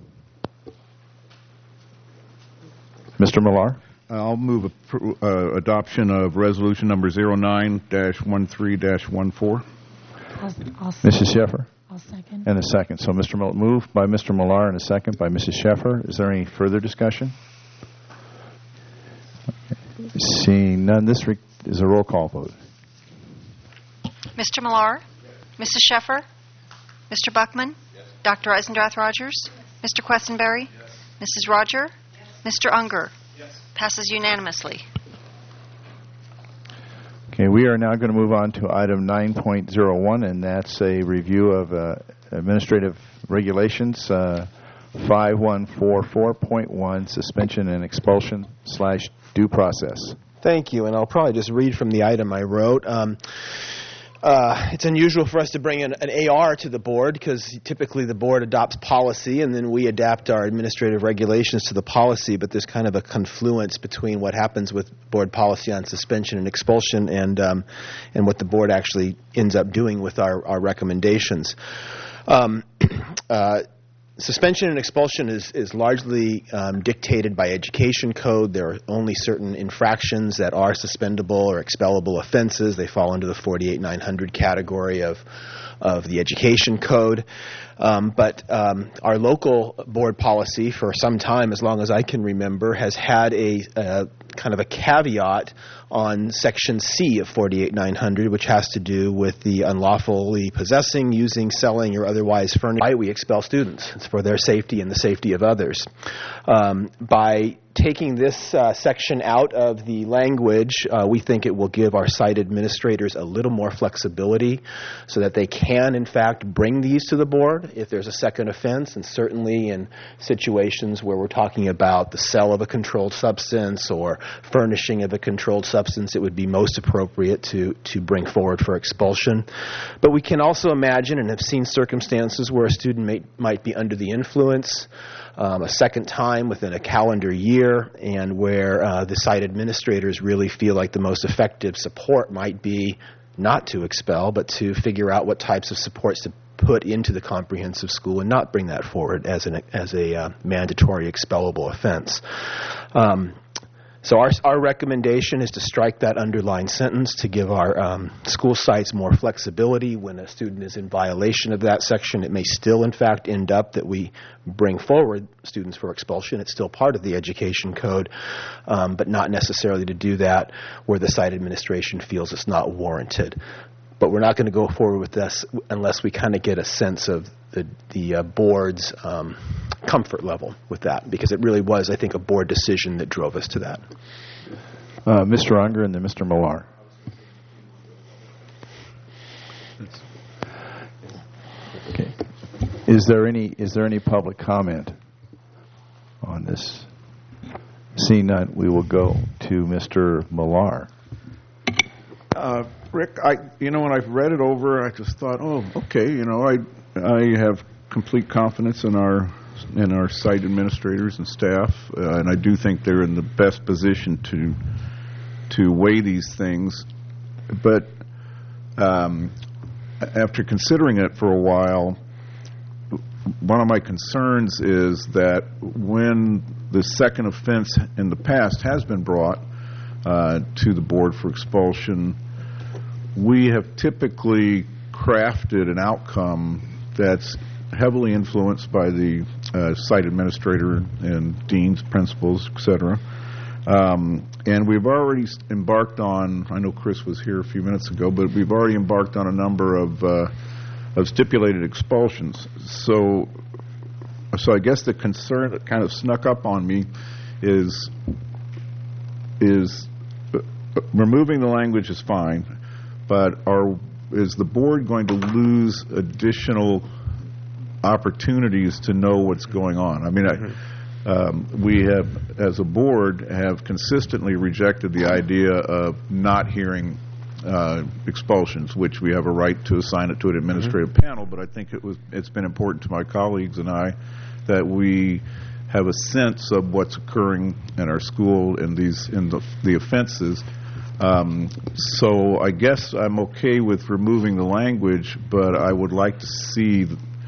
Mr. Millar? I'll move adoption of resolution number 09-13-14. Mrs. Sheffer? I'll second. And a second. So moved by Mr. Millar and a second by Mrs. Sheffer. Is there any further discussion? Okay. Seeing none, this is a roll call vote. Mr. Millar? Mrs. Sheffer? Mr. Buckman? Dr. Eisendrath Rogers? Mr. Questenberry? Mrs. Roger? Mr. Unger? Passes unanimously. Okay, we are now going to move on to item 9.01, and that's a review of administrative regulations 5144.1, suspension and expulsion / due process. Thank you, and I'll probably just read from the item I wrote. It's unusual for us to bring an AR to the board because typically the board adopts policy and then we adapt our administrative regulations to the policy, but there's kind of a confluence between what happens with board policy on suspension and expulsion and what the board actually ends up doing with our recommendations. Suspension and expulsion is largely dictated by education code. There are only certain infractions that are suspendable or expellable offenses. They fall into the 48-900 category of the education code. But our local board policy for some time, as long as I can remember, has had a kind of a caveat on Section C of 48-900, which has to do with the unlawfully possessing, using, selling, or otherwise furnishing. Why we expel students. It's for their safety and the safety of others. By taking this section out of the language, we think it will give our site administrators a little more flexibility so that they can, in fact, bring these to the board if there's a second offense, and certainly in situations where we're talking about the sale of a controlled substance or furnishing of a controlled substance, it would be most appropriate to bring forward for expulsion. But we can also imagine and have seen circumstances where a student might be under the influence a second time within a calendar year, and where the site administrators really feel like the most effective support might be not to expel, but to figure out what types of supports to put into the comprehensive school and not bring that forward as a mandatory expellable offense. So our recommendation is to strike that underlined sentence to give our school sites more flexibility. When a student is in violation of that section, it may still, in fact, end up that we bring forward students for expulsion. It's still part of the education code, but not necessarily to do that where the site administration feels it's not warranted. But we're not going to go forward with this unless we kind of get a sense of the board's comfort level with that, because it really was, I think, a board decision that drove us to that. Mr. Unger and then Mr. Millar. Okay. Is there any public comment on this? Seeing none, we will go to Mr. Millar. Rick, when I've read it over, I just thought, I have complete confidence in our site administrators and staff, and I do think they're in the best position to weigh these things. But after considering it for a while, one of my concerns is that when the second offense in the past has been brought to the board for expulsion, we have typically crafted an outcome that's heavily influenced by the site administrator and deans, principals, etc. And we've already embarked on, I know Chris was here a few minutes ago, but we've already embarked on a number of stipulated expulsions. So I guess the concern that kind of snuck up on me is removing the language is fine, but is the board going to lose additional opportunities to know what's going on? I mean, we have, as a board, have consistently rejected the idea of not hearing expulsions, which we have a right to assign it to an administrative panel. But I think it's been important to my colleagues and I that we have a sense of what's occurring in our school in the offenses. So I guess I'm okay with removing the language, but I would like to see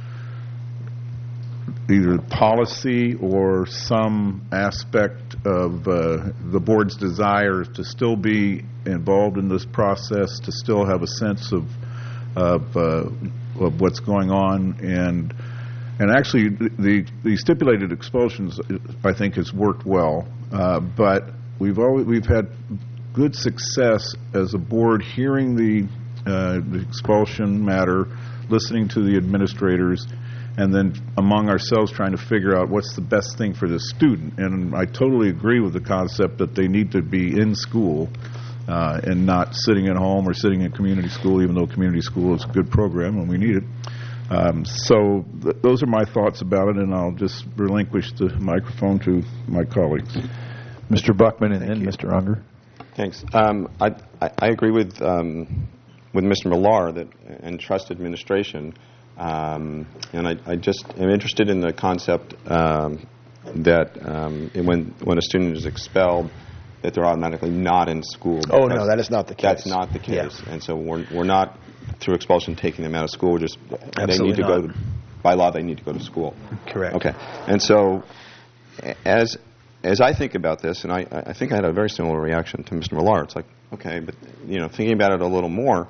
either policy or some aspect of the board's desire to still be involved in this process, to still have a sense of what's going on, and actually the stipulated expulsions I think has worked well, but we've had good success as a board hearing the expulsion matter, listening to the administrators, and then among ourselves trying to figure out what's the best thing for the student. And I totally agree with the concept that they need to be in school and not sitting at home or sitting in community school, even though community school is a good program and we need it. So those are my thoughts about it, and I'll just relinquish the microphone to my colleagues. Mr. Buckman and then Mr. Unger. Thanks. I agree with with Mr. Millar and trust administration. And I just am interested in the concept that when a student is expelled, that they're automatically not in school. Oh, no, that is not the case. That's not the case. Yeah. And so we're not, through expulsion, taking them out of school. We're just, Absolutely they need to not. go, by law, they need to go to school. Correct. Okay. And so as I think about this, and I think I had a very similar reaction to Mr. Millar, it's like, okay, but, thinking about it a little more,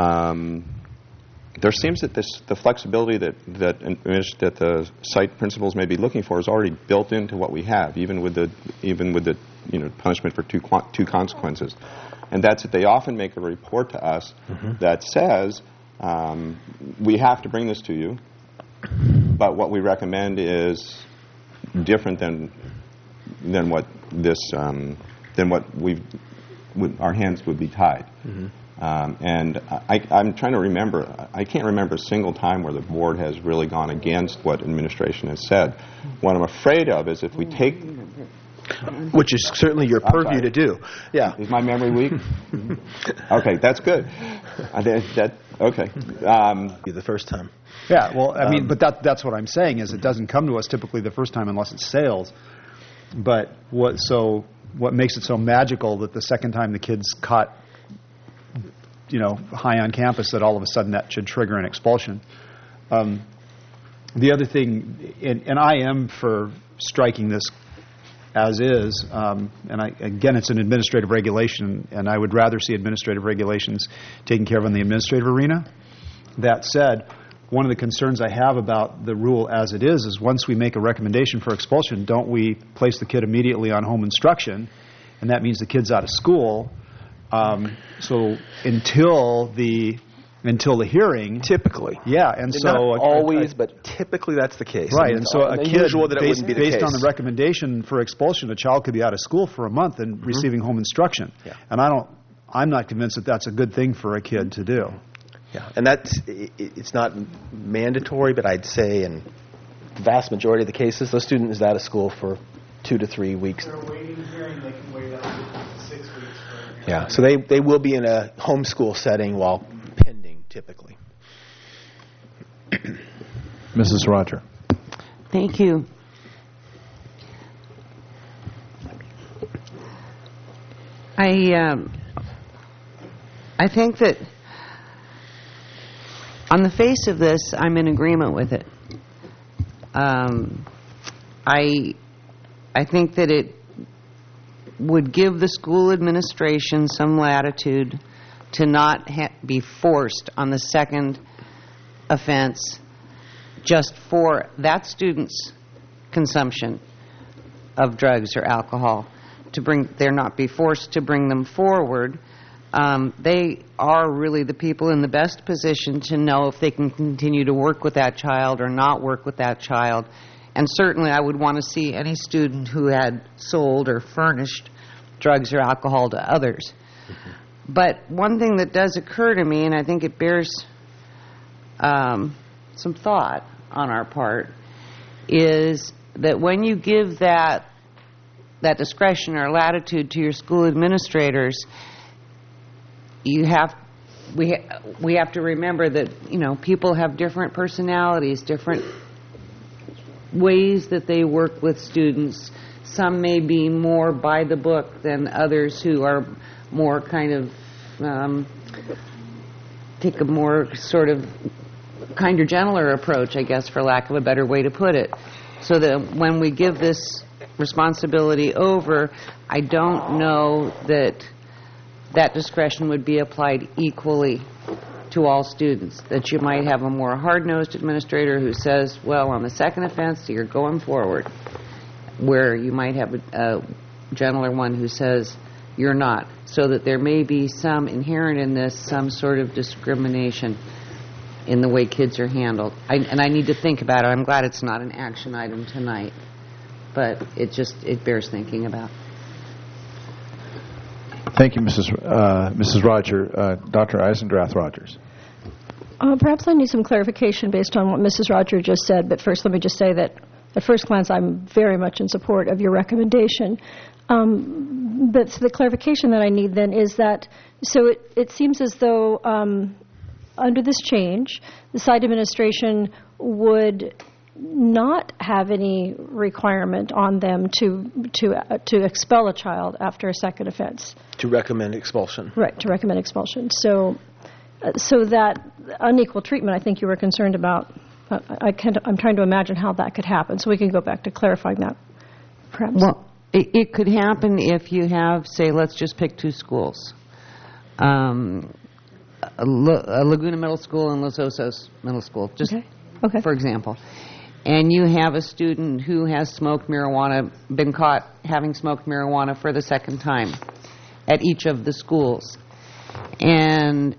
there seems that the flexibility that the site principals may be looking for is already built into what we have, even with the punishment for two consequences, and that's that they often make a report to us that says we have to bring this to you, but what we recommend is different than what our hands would be tied. And I'm trying to remember. I can't remember a single time where the board has really gone against what administration has said. What I'm afraid of is if we take, which is certainly your purview to do. Yeah. Is my memory weak? Okay, that's good. Okay. The first time. Yeah. Well, I mean, but that's what I'm saying is it doesn't come to us typically the first time unless it's sales. But what makes it so magical that the second time the kid's caught, high on campus, that all of a sudden that should trigger an expulsion. The other thing, and I am for striking this as is, again, it's an administrative regulation, and I would rather see administrative regulations taken care of in the administrative arena. That said, one of the concerns I have about the rule as it is once we make a recommendation for expulsion, don't we place the kid immediately on home instruction, and that means the kid's out of school. So until the hearing, typically, yeah, and so not always, but typically that's the case. Right, and so a kid, that it wouldn't be the based case. on the recommendation for expulsion, a child could be out of school for a month and receiving home instruction. Yeah. And I'm not convinced that that's a good thing for a kid to do. Yeah, and it's not mandatory, but I'd say in the vast majority of the cases, the student is out of school for 2 to 3 weeks. They're waiting hearing, they can wait up to 6 weeks. Yeah, so they will be in a homeschool setting while pending, typically. Mrs. Roger. Thank you. I think that on the face of this, I'm in agreement with it. I think that it would give the school administration some latitude to not be forced on the second offense just for that student's consumption of drugs or alcohol. They're not be forced to bring them forward. They are really the people in the best position to know if they can continue to work with that child or not work with that child. And certainly I would want to see any student who had sold or furnished drugs or alcohol to others. But one thing that does occur to me, and I think it bears some thought on our part, is that when you give that discretion or latitude to your school administrators, we have to remember that people have different personalities, different ways that they work with students. Some may be more by the book than others who are more kind of take a more sort of kinder, gentler approach, I guess, for lack of a better way to put it. So that when we give this responsibility over, I don't know that discretion would be applied equally to all students. That you might have a more hard-nosed administrator who says, well, on the second offense, you're going forward. Where you might have a gentler one who says, you're not. So that there may be some inherent in this, some sort of discrimination in the way kids are handled. And I need to think about it. I'm glad it's not an action item tonight. But it bears thinking about. Thank you, Mrs. Roger. Dr. Eisendrath Rogers. Perhaps I need some clarification based on what Mrs. Roger just said, but first let me just say that at first glance I'm very much in support of your recommendation. But so the clarification that I need then is that, so it seems as though under this change, the site administration would not have any requirement on them to expel a child after a second offense. To recommend expulsion. Right, to recommend expulsion. So that unequal treatment, I think you were concerned about. I'm trying to imagine how that could happen. So we can go back to clarifying that, perhaps. Well, it could happen if you have, say, let's just pick two schools. Laguna Middle School and Los Osos Middle School, just for example. And you have a student who has smoked marijuana, been caught having smoked marijuana for the second time at each of the schools. And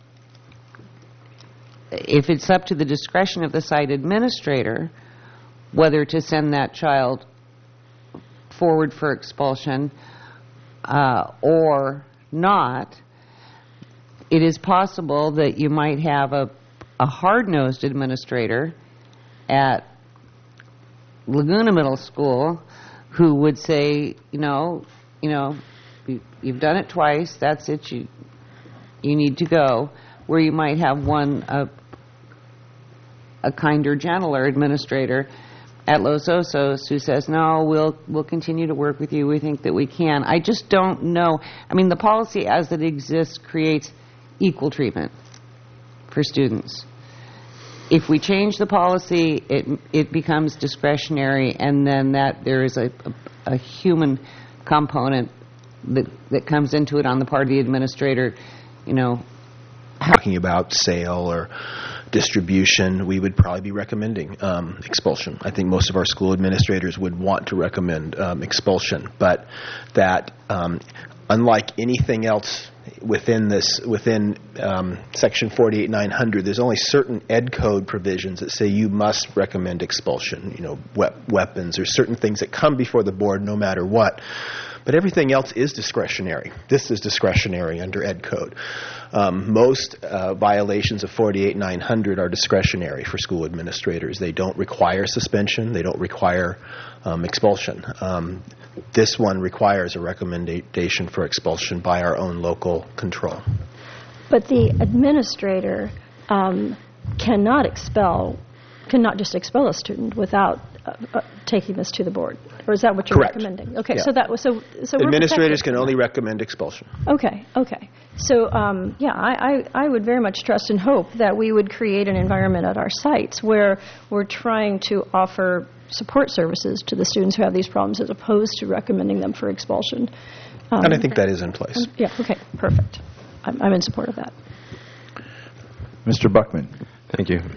if it's up to the discretion of the site administrator whether to send that child forward for expulsion or not, it is possible that you might have a hard-nosed administrator at Laguna Middle School who would say, you've done it twice, that's it, you need to go, where you might have a kinder, gentler administrator at Los Osos who says, no, we'll continue to work with you, we think that we can. I just don't know. I mean, the policy as it exists creates equal treatment for students. If we change the policy, it becomes discretionary, and then there is a human component that comes into it on the part of the administrator. Talking about sale or distribution, we would probably be recommending expulsion. I think most of our school administrators would want to recommend expulsion, but that unlike anything else within Section 48-900, there's only certain Ed Code provisions that say you must recommend expulsion. Weapons or certain things that come before the board no matter what. But everything else is discretionary. This is discretionary under Ed Code. Most violations of 48-900 are discretionary for school administrators. They don't require suspension. They don't require expulsion. This one requires a recommendation for expulsion by our own local control. But the administrator cannot just expel a student without taking this to the board. Or is that what you're Correct. recommending? Okay, Yeah. so Administrators can only recommend expulsion. Okay. So, I would very much trust and hope that we would create an environment at our sites where we're trying to offer support services to the students who have these problems as opposed to recommending them for expulsion. And I think that is in place. Yeah, okay, perfect. I'm in support of that. Mr. Buckman. Thank you.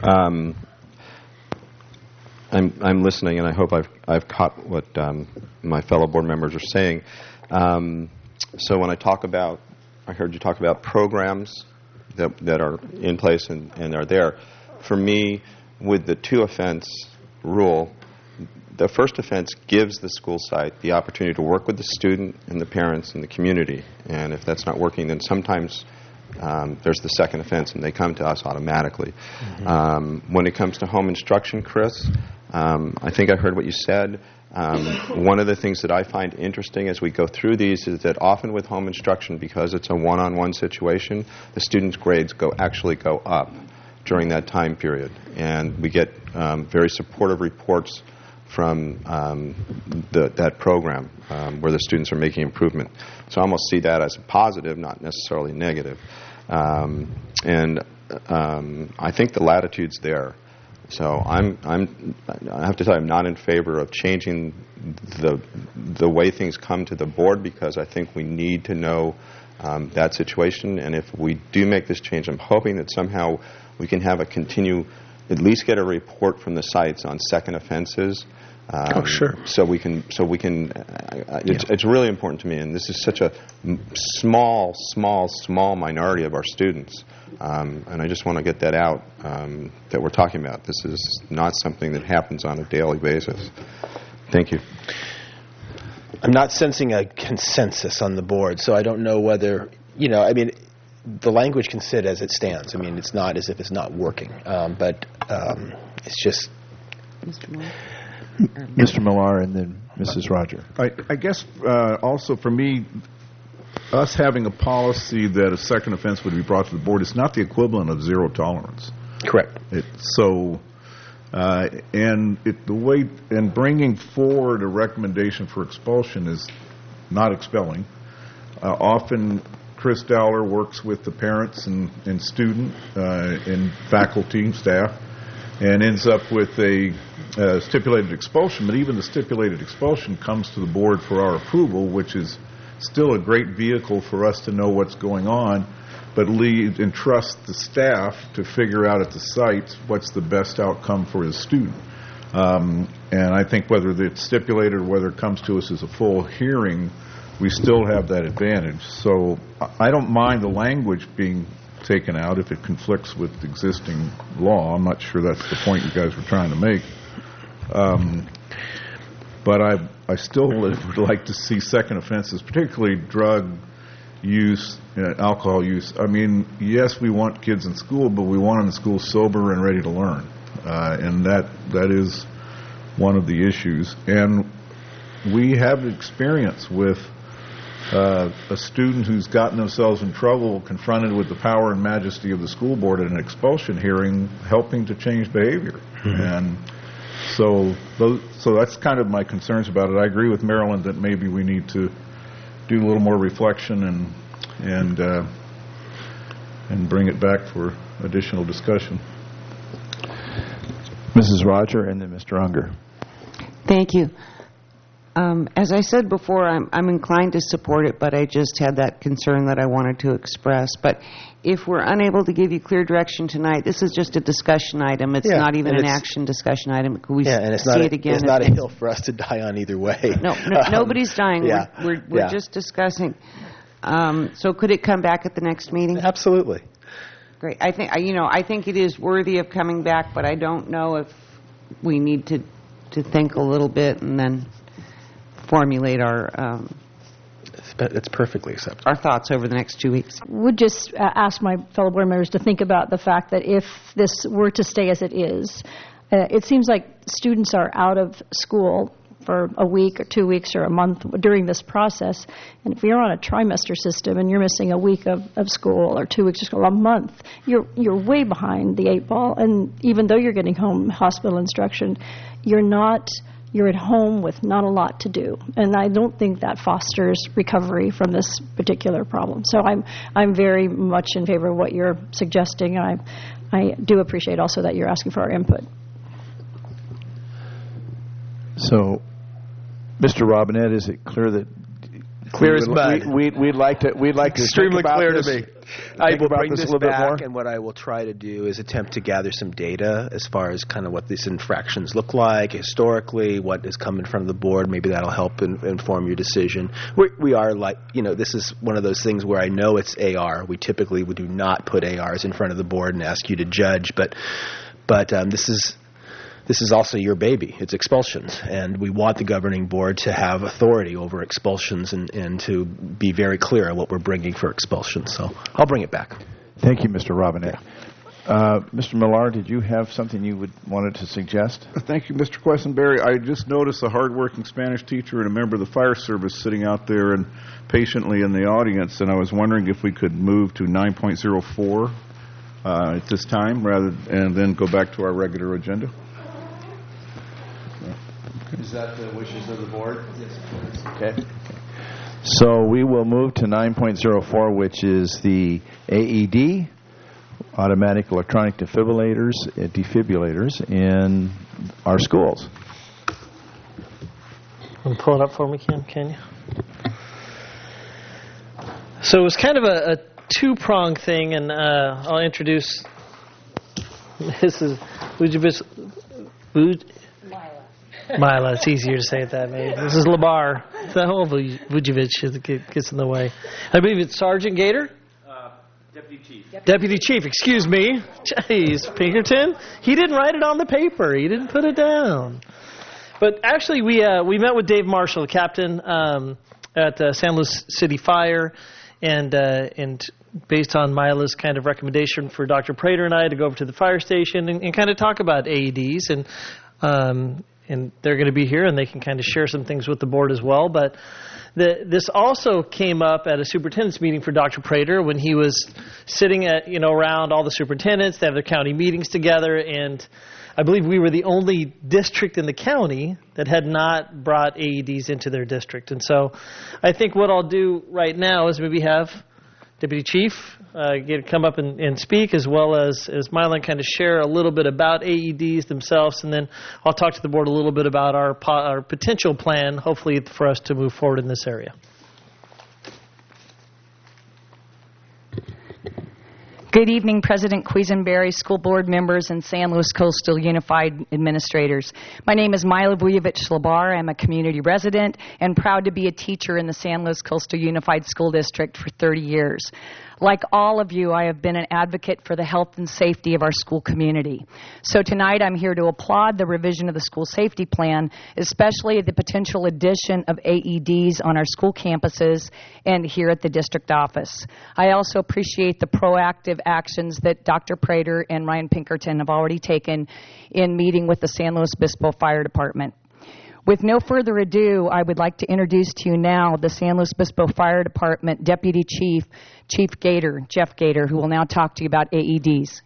I'm listening, and I hope I've caught what my fellow board members are saying. So when I heard you talk about programs that are in place and are there. For me, with the two offense rule, the first offense gives the school site the opportunity to work with the student and the parents and the community. And if that's not working, then sometimes there's the second offense, and they come to us automatically. Mm-hmm. When it comes to home instruction, Chris, I think I heard what you said. One of the things that I find interesting as we go through these is that often with home instruction, because it's a one-on-one situation, the students' grades actually go up during that time period. And we get very supportive reports from that program where the students are making improvement. So I almost see that as a positive, not necessarily negative. And I think the latitude's there. So I have to tell you, I'm not in favor of changing the way things come to the board, because I think we need to know that situation. And if we do make this change, I'm hoping that somehow we can have at least get a report from the sites on second offenses. Sure. So we can. It's really important to me, and this is such a small minority of our students, and I just want to get that out that we're talking about. This is not something that happens on a daily basis. Thank you. I'm not sensing a consensus on the board, so I don't know whether the language can sit as it stands. I mean, it's not as if it's not working, but it's just. Mr. Millar, and then Mrs. Roger. I guess also for me, us having a policy that a second offense would be brought to the board is not the equivalent of zero tolerance. Correct. And bringing forward a recommendation for expulsion is not expelling. Often Chris Dowler works with the parents and student and faculty, staff, and ends up with a stipulated expulsion. But even the stipulated expulsion comes to the board for our approval, which is still a great vehicle for us to know what's going on, but entrust the staff to figure out at the site what's the best outcome for his student. And I think whether it's stipulated or whether it comes to us as a full hearing, we still have that advantage. So I don't mind the language being taken out if it conflicts with existing law. I'm not sure that's the point you guys were trying to make. But I still would like to see second offenses, particularly drug use, alcohol use. I mean, yes, we want kids in school, but we want them in school sober and ready to learn. And that is one of the issues. And we have experience with a student who's gotten themselves in trouble, confronted with the power and majesty of the school board at an expulsion hearing, helping to change behavior. Mm-hmm. And so that's kind of my concerns about it. I agree with Marilyn that maybe we need to do a little more reflection and bring it back for additional discussion. Mrs. Roger and then Mr. Unger. Thank you. As I said before, I'm inclined to support it, but I just had that concern that I wanted to express. But if we're unable to give you clear direction tonight, this is just a discussion item. It's not even an action discussion item. Can we see it again? It's not a hill for us to die on either way. No, nobody's dying. Yeah. We're just discussing. So could it come back at the next meeting? Absolutely. Great. I think it is worthy of coming back, but I don't know if we need to think a little bit and then formulate our it's perfectly acceptable. Our thoughts over the next 2 weeks. Would just ask my fellow board members to think about the fact that if this were to stay as it is, it seems like students are out of school for a week or 2 weeks or a month during this process. And if you're on a trimester system and you're missing a week of school or 2 weeks of school, a month, you're way behind the eight ball. And even though you're getting home hospital instruction, you're at home with not a lot to do. And I don't think that fosters recovery from this particular problem. So I'm very much in favor of what you're suggesting. And I do appreciate also that you're asking for our input. So, Mr. Robinette, is it clear that clear as mud? We'd like to extremely think about clear this, to me. I will bring this a little bit more. back, and what I will try to do is attempt to gather some data as far as kind of what these infractions look like historically, what has come in front of the board. Maybe that'll help inform your decision. We are this is one of those things where I know it's AR. We typically do not put ARs in front of the board and ask you to judge, but this is also your baby. It's expulsions, and we want the governing board to have authority over expulsions and to be very clear on what we're bringing for expulsions. So I'll bring it back. Thank you, Mr. Robinette. Mr. Millar, did you have something you wanted to suggest? Thank you, Mr. Questenberry. I just noticed a hardworking Spanish teacher and a member of the fire service sitting out there and patiently in the audience, and I was wondering if we could move to 9.04 at this time and then go back to our regular agenda. Is that the wishes of the board? Yes. Okay. So we will move to 9.04, which is the AED, automatic electronic defibrillators in our schools. Pull it up for me, can you? So it was kind of a two-pronged thing, and I'll introduce Mrs. Mila, it's easier to say it that way. This is Labar. The whole Vujovic gets in the way. I believe it's Sergeant Gator? Deputy Chief. Deputy Chief, excuse me. Jeez, Pinkerton. He didn't write it on the paper. He didn't put it down. But actually, we met with Dave Marshall, the captain at San Luis City Fire, and based on Mila's kind of recommendation for Dr. Prater and I to go over to the fire station and kind of talk about AEDs and they're going to be here, and they can kind of share some things with the board as well. But this also came up at a superintendent's meeting for Dr. Prater when he was sitting around all the superintendents. They have their county meetings together, and I believe we were the only district in the county that had not brought AEDs into their district. And so I think what I'll do right now is maybe have Deputy Chief come up and speak, as well as Mylan kind of share a little bit about AEDs themselves, and then I'll talk to the board a little bit about our potential plan, hopefully for us to move forward in this area. Good evening, President Quisenberry, school board members, and San Luis Coastal Unified administrators. My name is Mila Vujovic-Labar. I'm a community resident and proud to be a teacher in the San Luis Coastal Unified School District for 30 years. Like all of you, I have been an advocate for the health and safety of our school community. So tonight I'm here to applaud the revision of the school safety plan, especially the potential addition of AEDs on our school campuses and here at the district office. I also appreciate the proactive actions that Dr. Prater and Ryan Pinkerton have already taken in meeting with the San Luis Obispo Fire Department. With no further ado, I would like to introduce to you now the San Luis Obispo Fire Department Deputy Chief, Chief Gator, Jeff Gator, who will now talk to you about AEDs.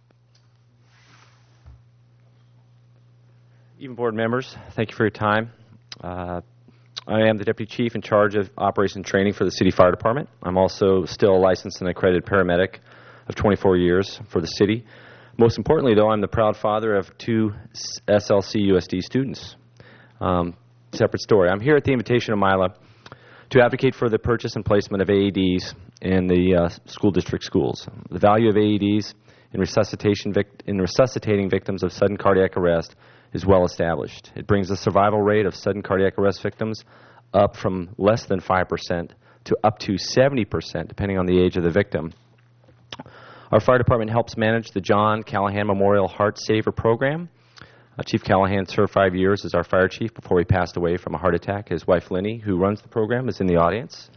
Even board members, thank you for your time. I am the Deputy Chief in charge of Operations and Training for the City Fire Department. I'm also still a licensed and accredited paramedic of 24 years for the city. Most importantly, though, I'm the proud father of 2 SLC USD students. Separate story. I'm here at the invitation of Mila to advocate for the purchase and placement of AEDs in the school district schools. The value of AEDs in resuscitating victims of sudden cardiac arrest is well established. It brings the survival rate of sudden cardiac arrest victims up from less than 5% to up to 70%, depending on the age of the victim. Our fire department helps manage the John Callahan Memorial Heart Saver program. Chief Callahan served 5 years as our fire chief before he passed away from a heart attack. His wife, Lenny, who runs the program, is in the audience.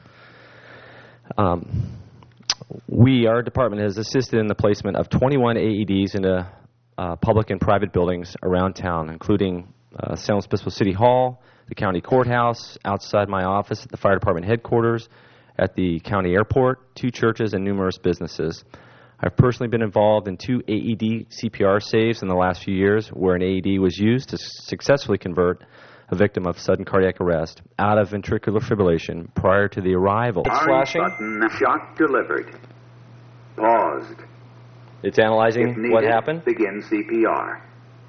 Our department has assisted in the placement of 21 AEDs into public and private buildings around town, including San Luis Obispo City Hall, the county courthouse, outside my office at the fire department headquarters, at the county airport, 2 churches, and numerous businesses. I've personally been involved in 2 AED CPR saves in the last few years where an AED was used to successfully convert a victim of sudden cardiac arrest out of ventricular fibrillation prior to the arrival. It's flashing. Button, shot delivered. Paused. It's analyzing If needed, what happened. Begin CPR.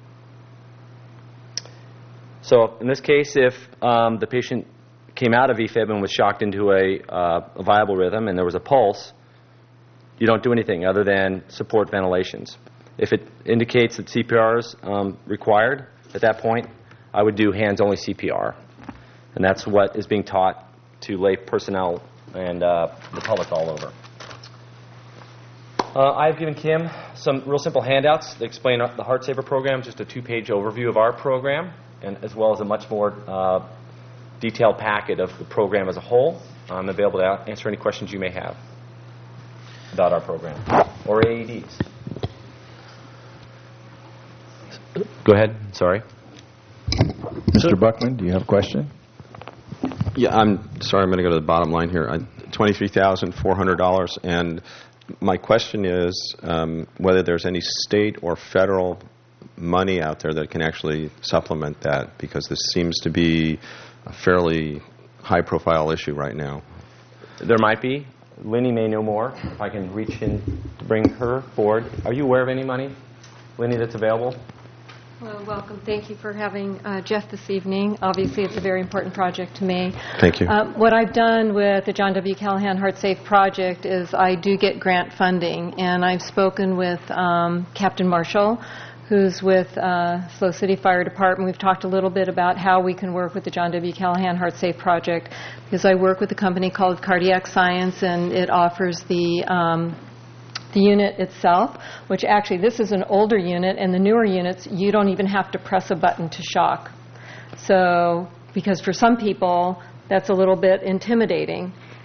So in this case, if the patient came out of EFib and was shocked into a viable rhythm and there was a pulse, you don't do anything other than support ventilations. If it indicates that CPR is required, at that point, I would do hands-only CPR. And that's what is being taught to lay personnel and the public all over. I've given Kim some real simple handouts that explain the Heart Saver program, just a 2-page overview of our program, and as well as a much more detailed packet of the program as a whole. I'm available to answer any questions you may have about our program, or AEDs. Go ahead, sorry. Mr. Buckman, do you have a question? Yeah, I'm sorry, I'm going to go to the bottom line here. $23,400, and my question is whether there's any state or federal money out there that can actually supplement that, because this seems to be a fairly high-profile issue right now. There might be. Lenny may know more. If I can reach in to bring her forward. Are you aware of any money, Lenny, that's available? Well, welcome. Thank you for having Jeff this evening. Obviously, it's a very important project to me. Thank you. What I've done with the John W. Callahan Heart Safe project is I do get grant funding, and I've spoken with Captain Marshall, who's with Slow City Fire Department. We've talked a little bit about how we can work with the John W. Callahan Heart Safe project, because I work with a company called Cardiac Science, and it offers the unit itself, which actually this is an older unit, and the newer units, you don't even have to press a button to shock. So, because for some people, that's a little bit intimidating.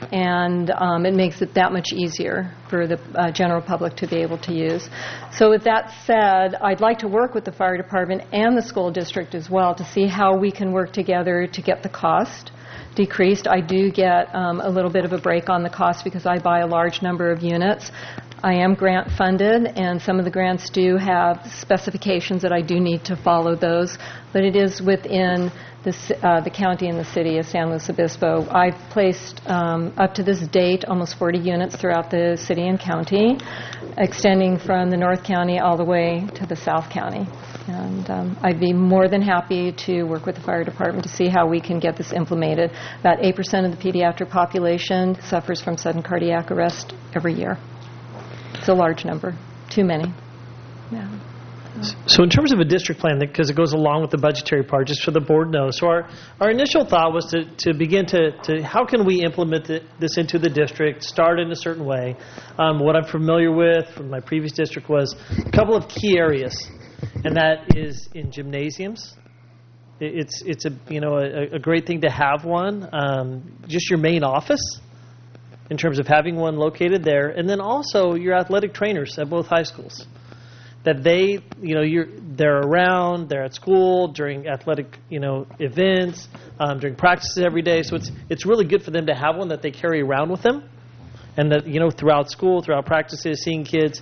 and it makes it that much easier for the general public to be able to use. So with that said, I'd like to work with the fire department and the school district as well to see how we can work together to get the cost decreased. I do get a little bit of a break on the cost because I buy a large number of units. I am grant funded, and some of the grants do have specifications that I do need to follow those, but it is within the county and the city of San Luis Obispo. I've placed, up to this date, almost 40 units throughout the city and county, extending from the North County all the way to the South County. And I'd be more than happy to work with the fire department to see how we can get this implemented. About 8% of the pediatric population suffers from sudden cardiac arrest every year. It's a large number. Too many. Yeah. So in terms of a district plan, because it goes along with the budgetary part, just so the board knows, so our initial thought was to begin to how can we implement this into the district, start in a certain way. What I'm familiar with from my previous district was a couple of key areas, and that is in gymnasiums. It's a great thing to have one, just your main office, in terms of having one located there, and then also your athletic trainers at both high schools. That they're around, they're at school during athletic, events, during practices every day. So it's really good for them to have one that they carry around with them, and that throughout school, throughout practices, seeing kids.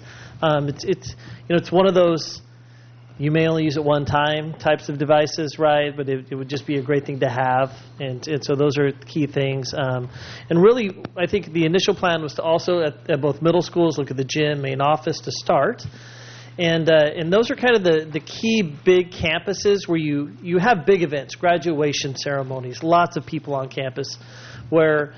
It's one of those you may only use it one time types of devices, right? But it would just be a great thing to have, and so those are key things. And really, I think the initial plan was to also at both middle schools look at the gym, main office to start. And those are kind of the key big campuses where you have big events, graduation ceremonies, lots of people on campus where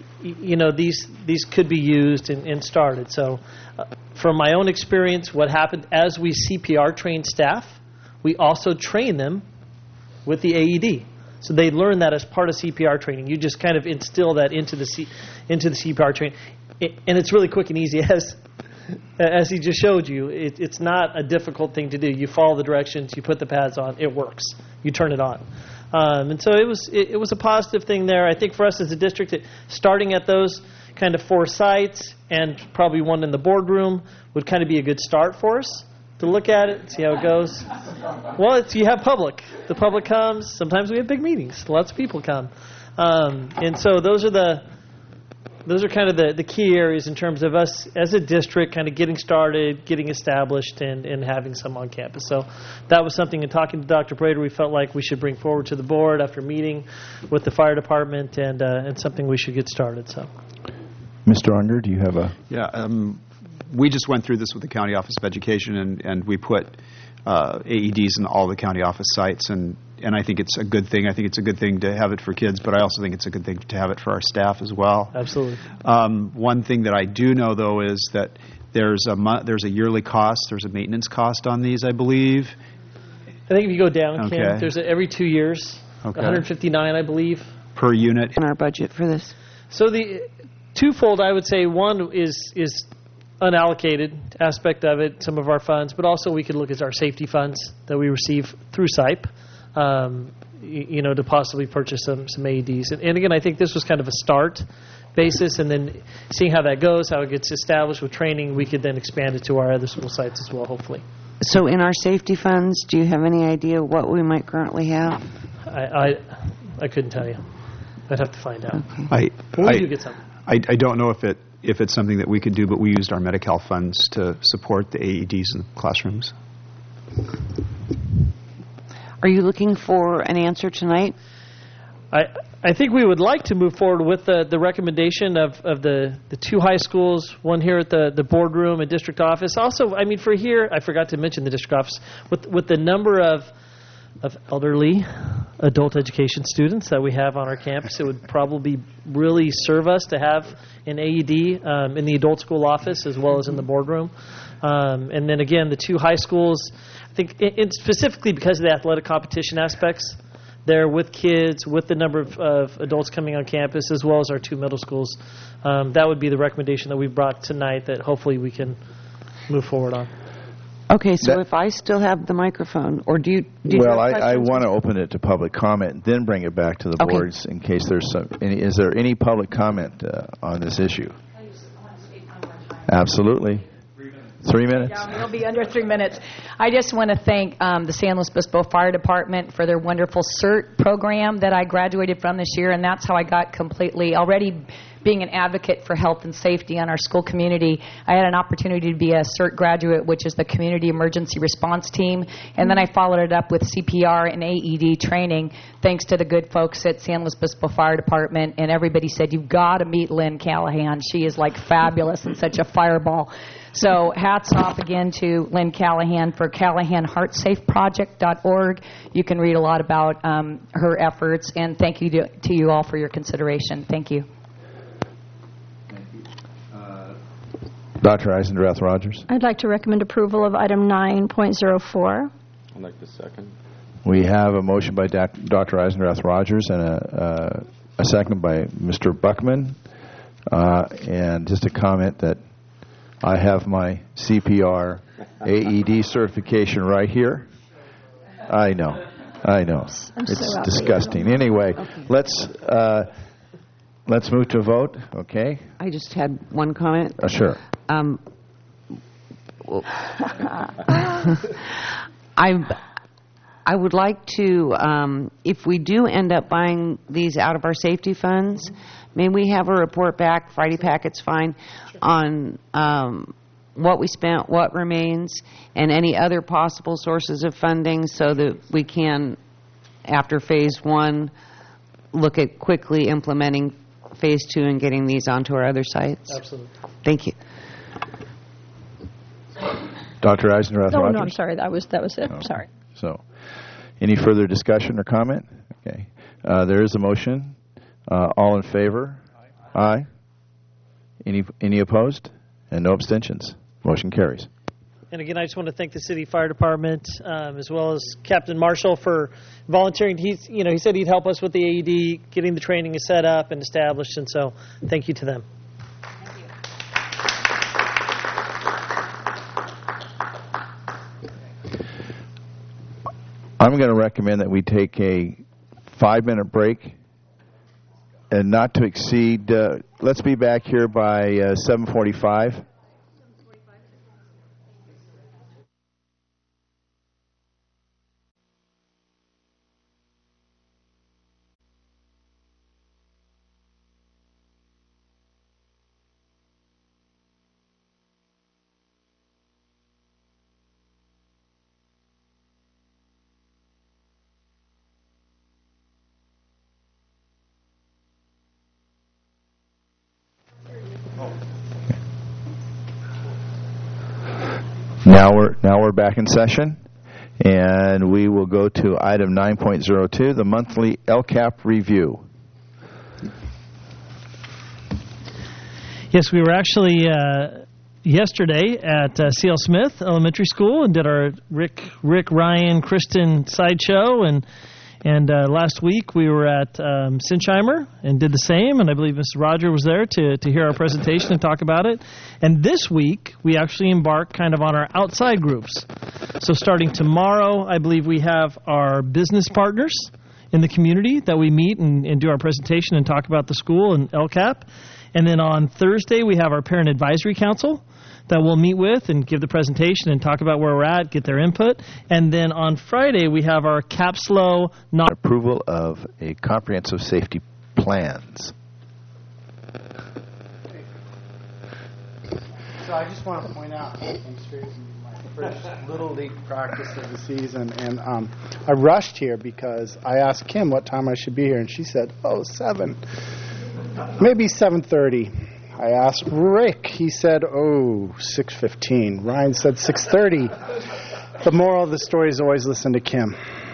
these could be used and started. So from my own experience, what happened as we CPR trained staff, we also train them with the AED. So they learn that as part of CPR training. You just kind of instill that into the CPR training. And it's really quick and easy as he just showed you. It's not a difficult thing to do. You follow the directions, you put the pads on, it works. You turn it on. And so it was a positive thing there. I think for us as a district, starting at those kind of 4 sites and probably one in the boardroom would kind of be a good start for us to look at it, see how it goes. Well, you have public. The public comes. Sometimes we have big meetings. Lots of people come. And so those are kind of the key areas in terms of us as a district kind of getting started, getting established, and having some on campus. So that was something in talking to Dr. Prater we felt like we should bring forward to the board after meeting with the fire department and something we should get started. So, Mr. Unger, do you have a... Yeah, we just went through this with the County Office of Education, and we put AEDs in all the county office sites, and I think it's a good thing. I think it's a good thing to have it for kids, but I also think it's a good thing to have it for our staff as well. Absolutely. One thing that I do know, though, is that there's a yearly cost. There's a maintenance cost on these, I believe. I think if you go down, Okay. Kim, there's every 2 years, Okay. 159, I believe. Per unit. In our budget for this. So the twofold, I would say, one is unallocated aspect of it, some of our funds, but also we could look at our safety funds that we receive through SIPE, to possibly purchase some AEDs. And again, I think this was kind of a start basis, and then seeing how that goes, how it gets established with training, we could then expand it to our other school sites as well, hopefully. So in our safety funds, do you have any idea what we might currently have? I couldn't tell you. I'd have to find out. Okay. We do get something. I don't know if it's something that we could do, but we used our Medi-Cal funds to support the AEDs in the classrooms. Are you looking for an answer tonight? I think we would like to move forward with the recommendation of the 2 high schools, one here at the boardroom and district office. Also, I mean, for here, I forgot to mention the district office, with the number of elderly adult education students that we have on our campus, it would probably really serve us to have an AED in the adult school office as well as in the boardroom. And then again, the 2 high schools, I think specifically because of the athletic competition aspects, there with kids, with the number of adults coming on campus, as well as our 2 middle schools, that would be the recommendation that we brought tonight that hopefully we can move forward on. Okay, so if I still have the microphone, or do you Well, have I questions? want to open it to public comment, then bring it back to the Okay. boards in case there's some. Is there any public comment on this issue? Absolutely. 3 minutes. Yeah, it'll be under 3 minutes. I just want to thank the San Luis Obispo Fire Department for their wonderful CERT program that I graduated from this year, and that's how I got completely, already being an advocate for health and safety on our school community, I had an opportunity to be a CERT graduate, which is the Community Emergency Response Team, and then I followed it up with CPR and AED training, thanks to the good folks at San Luis Obispo Fire Department, and everybody said, you've got to meet Lynn Callahan. She is like fabulous and such a fireball. So hats off again to Lynn Callahan for CallahanHeartSafeProject.org. You can read a lot about her efforts, and thank you to you all for your consideration. Thank you. Dr. Eisendrath Rogers. I'd like to recommend approval of item 9.04. I'd like the second. We have a motion by Dr. Eisendrath Rogers and a second by Mr. Buckman. And just a comment that I have my CPR AED certification right here. I know. It's disgusting. Anyway, let's move to a vote, okay? I just had one comment. Sure. I would like to, if we do end up buying these out of our safety funds, may we have a report back, Friday packet's fine, on what we spent, what remains, and any other possible sources of funding so that we can, after Phase 1, look at quickly implementing Phase 2 and getting these onto our other sites? Absolutely. Thank you. Dr. Eisendrath Rogers? No, I'm sorry. That was it. Oh. Sorry. So, any further discussion or comment? Okay. There is a motion. All in favor? Aye. Any opposed? And no abstentions. Motion carries. And again, I just want to thank the city fire department as well as Captain Marshall for volunteering. He said he'd help us with the AED, getting the training set up and established, and so thank you to them. I'm going to recommend that we take a 5-minute break and not to exceed, let's be back here by 7:45. Now we're back in session, and we will go to item 9.02, the monthly LCAP review. Yes, we were actually yesterday at C.L. Smith Elementary School and did our Rick, Ryan, Kristen sideshow, and last week we were at Sinsheimer and did the same, and I believe Mr. Roger was there to hear our presentation and talk about it. And this week we actually embark kind of on our outside groups. So starting tomorrow, I believe we have our business partners in the community that we meet and do our presentation and talk about the school and LCAP. And then on Thursday we have our Parent Advisory Council that we'll meet with and give the presentation and talk about where we're at, get their input. And then on Friday, we have our CAPSLO approval of a comprehensive safety plans. So I just want to point out, I'm experiencing my first Little League practice of the season, and I rushed here because I asked Kim what time I should be here, and she said, 7, maybe 7:30. I asked Rick. He said, 6:15. Ryan said 6:30. The moral of the story is always listen to Kim.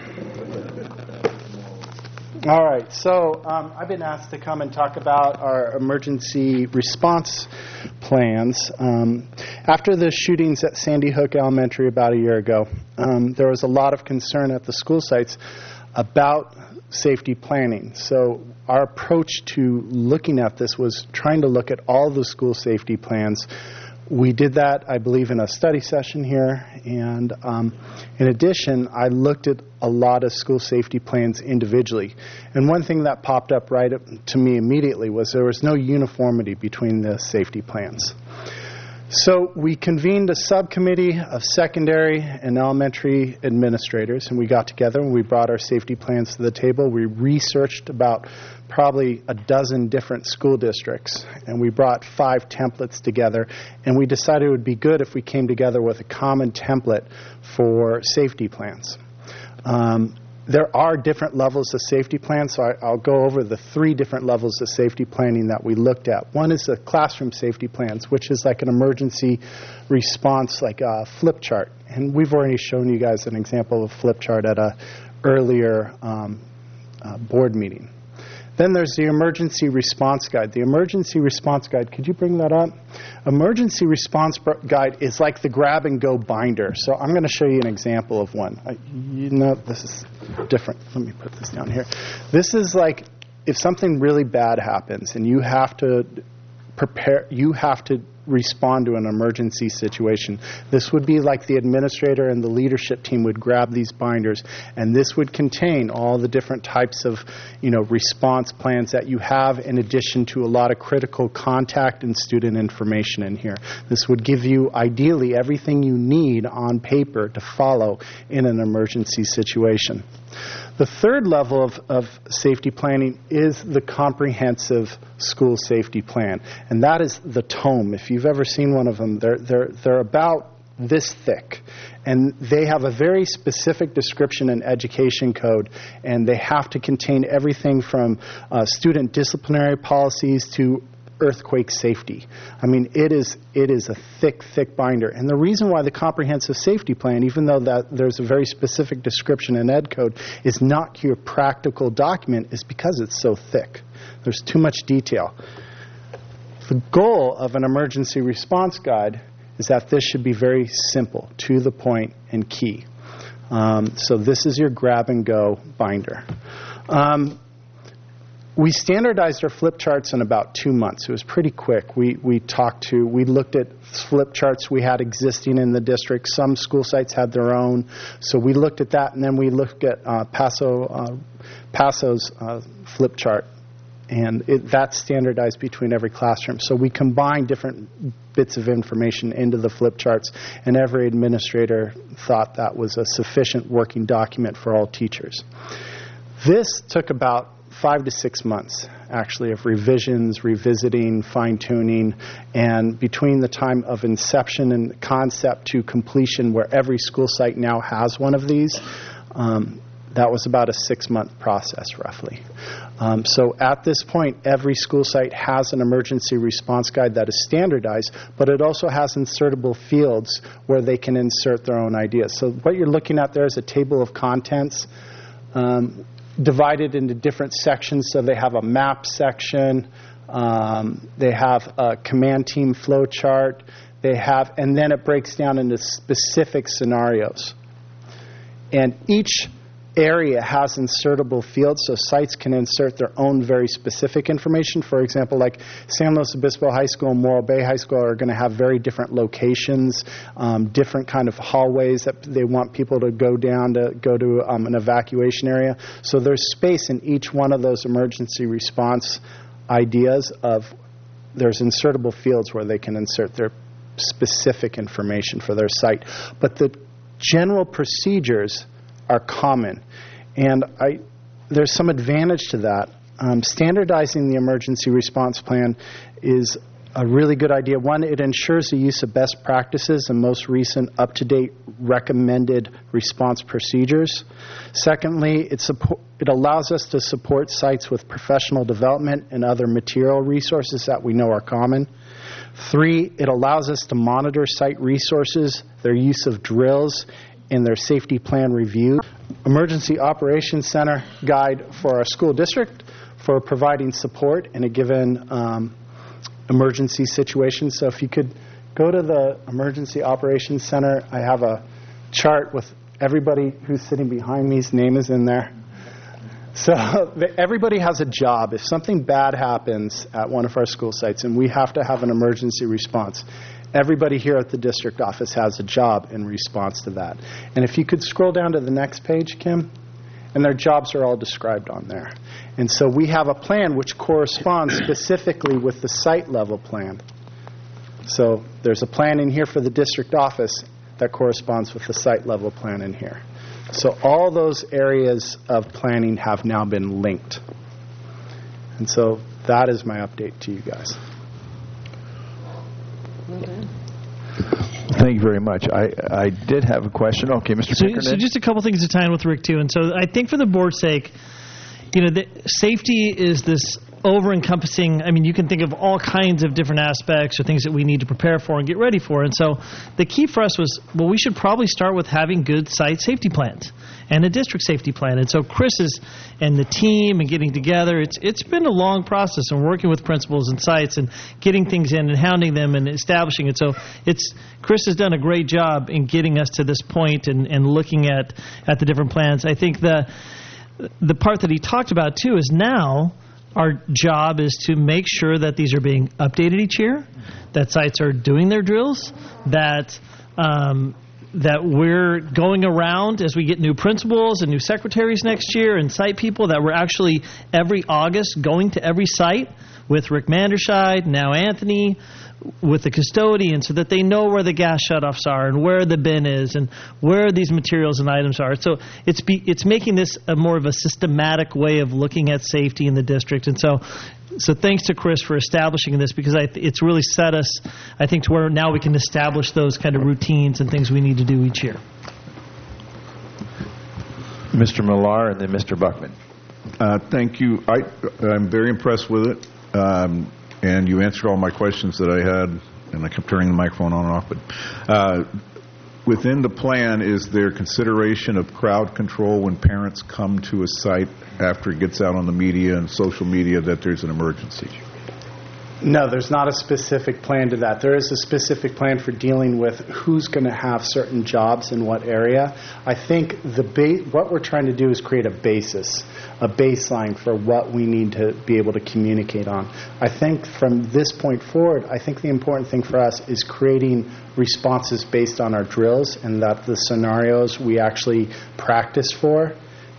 All right, so I've been asked to come and talk about our emergency response plans. After the shootings at Sandy Hook Elementary about a year ago, there was a lot of concern at the school sites about safety planning. So our approach to looking at this was trying to look at all the school safety plans We did that, I believe, in a study session here. And in addition, I looked at a lot of school safety plans individually. And one thing that popped up right up to me immediately was there was no uniformity between the safety plans. So we convened a subcommittee of secondary and elementary administrators, and we got together and we brought our safety plans to the table. We researched about probably a dozen different school districts, and we brought 5 templates together, and we decided it would be good if we came together with a common template for safety plans. There are different levels of safety plans, so I'll go over the 3 different levels of safety planning that we looked at. One is the classroom safety plans, which is like an emergency response, like a flip chart. And we've already shown you guys an example of a flip chart at an earlier board meeting. Then there's the emergency response guide. The emergency response guide, could you bring that up? Emergency response guide is like the grab-and-go binder. So I'm going to show you an example of one. This is different. Let me put this down here. This is like if something really bad happens and you have to respond to an emergency situation. This would be like the administrator and the leadership team would grab these binders, and this would contain all the different types of, response plans that you have, in addition to a lot of critical contact and student information in here. This would give you, ideally, everything you need on paper to follow in an emergency situation. The third level of safety planning is the comprehensive school safety plan, and that is the tome. If you've ever seen one of them, they're about this thick, and they have a very specific description and education code, and they have to contain everything from student disciplinary policies to earthquake safety. I mean, it is a thick binder. And the reason why the comprehensive safety plan, even though that there's a very specific description in Ed Code, is not your practical document, is because it's so thick. There's too much detail. The goal of an emergency response guide is that this should be very simple, to the point, and key. So this is your grab-and-go binder. We standardized our flip charts in about 2 months. It was pretty quick. We looked at flip charts we had existing in the district. Some school sites had their own. So we looked at that, and then we looked at Paso's flip chart. And that's standardized between every classroom. So we combined different bits of information into the flip charts, and every administrator thought that was a sufficient working document for all teachers. This took about 5 to 6 months, actually, of revisions, revisiting, fine-tuning, and between the time of inception and concept to completion, where every school site now has one of these, that was about a 6-month process, roughly. So at this point, every school site has an emergency response guide that is standardized, but it also has insertable fields where they can insert their own ideas. So what you're looking at there is a table of contents divided into different sections. So they have a map section, they have a command team flow chart, and then it breaks down into specific scenarios. And each area has insertable fields, so sites can insert their own very specific information. For example, like San Luis Obispo High School and Morro Bay High School are going to have very different locations, different kind of hallways that they want people to go down to go to an evacuation area. So there's space in each one of those emergency response ideas there's insertable fields where they can insert their specific information for their site. But the general procedures are common, and there's some advantage to that. Standardizing the emergency response plan is a really good idea. One, it ensures the use of best practices and most recent up-to-date recommended response procedures. Secondly, it allows us to support sites with professional development and other material resources that we know are common. 3, it allows us to monitor site resources, their use of drills, in their safety plan review. Emergency Operations Center guide for our school district for providing support in a given emergency situation. So if you could go to the Emergency Operations Center, I have a chart with everybody who's sitting behind me's name is in there. So everybody has a job. If something bad happens at one of our school sites and we have to have an emergency response, everybody here at the district office has a job in response to that. And if you could scroll down to the next page, Kim, and their jobs are all described on there. And so we have a plan which corresponds specifically with the site level plan. So there's a plan in here for the district office that corresponds with the site level plan in here. So all those areas of planning have now been linked. And so that is my update to you guys. Thank you very much. I did have a question. Okay, Mr. Pinkerton. So just a couple things to tie in with Rick, too. And so I think for the board's sake, safety is this over-encompassing, you can think of all kinds of different aspects or things that we need to prepare for and get ready for. And so the key for us was, we should probably start with having good site safety plans and a district safety plan. And so Chris and the team and getting together, it's been a long process and working with principals and sites and getting things in and hounding them and establishing it. So Chris has done a great job in getting us to this point and looking at the different plans. I think the part that he talked about, too, is now our job is to make sure that these are being updated each year, that sites are doing their drills, that we're going around as we get new principals and new secretaries next year and site people, that we're actually every August going to every site with Rick Manderscheid, now Anthony, with the custodian, so that they know where the gas shutoffs are and where the bin is and where these materials and items are. So it's making this a more of a systematic way of looking at safety in the district. And so thanks to Chris for establishing this, because it's really set us, I think, to where now we can establish those kind of routines and things we need to do each year. Mr. Millar and then Mr. Buckman. Thank you. I'm very impressed with it. And you answered all my questions that I had, and I kept turning the microphone on and off. But within the plan, is there consideration of crowd control when parents come to a site after it gets out on the media and social media that there's an emergency? No, there's not a specific plan to that. There is a specific plan for dealing with who's going to have certain jobs in what area. I think what we're trying to do is create a baseline for what we need to be able to communicate on. I think from this point forward, I think the important thing for us is creating responses based on our drills, and that the scenarios we actually practice for.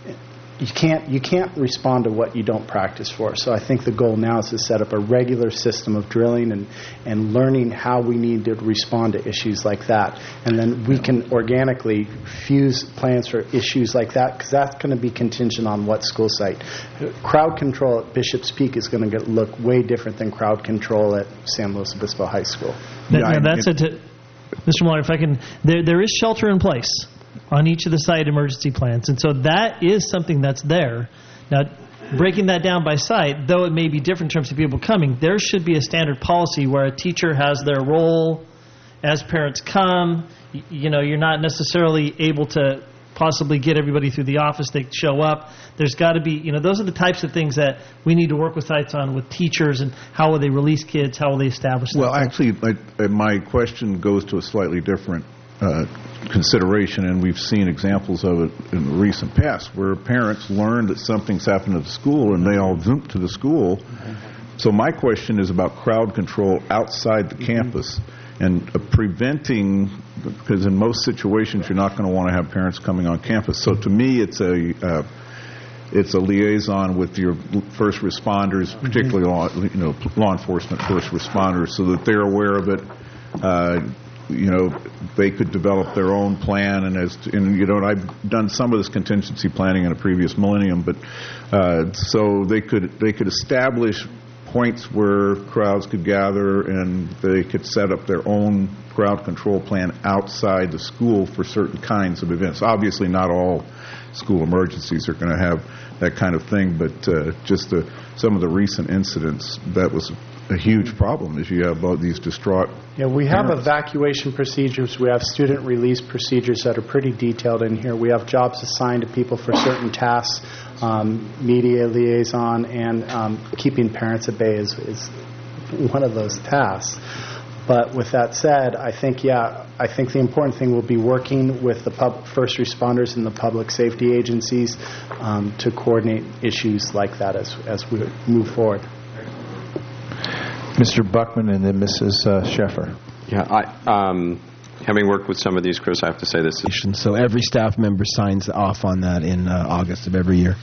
You can't respond to what you don't practice for. So I think the goal now is to set up a regular system of drilling and learning how we need to respond to issues like that. And then we can organically fuse plans for issues like that, because that's going to be contingent on what school site. Crowd control at Bishop's Peak is going to look way different than crowd control at San Luis Obispo High School. Mr. Muller, if I can, there is shelter in place on each of the site emergency plans. And so that is something that's there. Now, breaking that down by site, though it may be different in terms of people coming, there should be a standard policy where a teacher has their role as parents come. You're not necessarily able to possibly get everybody through the office. They show up. There's got to be, those are the types of things that we need to work with sites on, with teachers, and how will they release kids, how will they establish that. Well, actually, my question goes to a slightly different consideration, and we've seen examples of it in the recent past, where parents learn that something's happened at the school and they all zoom to the school. So my question is about crowd control outside the campus and preventing, because in most situations you're not going to want to have parents coming on campus. So to me, it's a liaison with your first responders, particularly law enforcement first responders, so that they're aware of it. They could develop their own plan, and I've done some of this contingency planning in a previous millennium, but so they could establish points where crowds could gather, and they could set up their own crowd control plan outside the school for certain kinds of events. Obviously, not all school emergencies are going to have that kind of thing, but just some of the recent incidents, that was a huge problem, is you have all these distraught we have parents. Evacuation procedures. We have student release procedures that are pretty detailed in here. We have jobs assigned to people for certain tasks. Media liaison and keeping parents at bay is one of those tasks. But with that said, I think the important thing will be working with the first responders and the public safety agencies to coordinate issues like that as we move forward. Mr. Buckman and then Mrs. Sheffer. Yeah, having worked with some of these, Chris, I have to say this. So every staff member signs off on that in August of every year.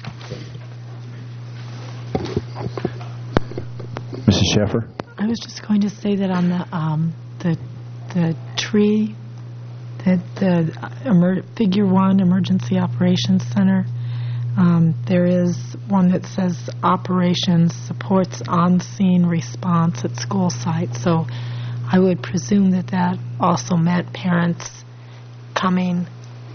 Mrs. Sheffer? I was just going to say that on the tree, that the Figure 1 Emergency Operations Center, there is one that says operations supports on-scene response at school sites. So I would presume that also meant parents coming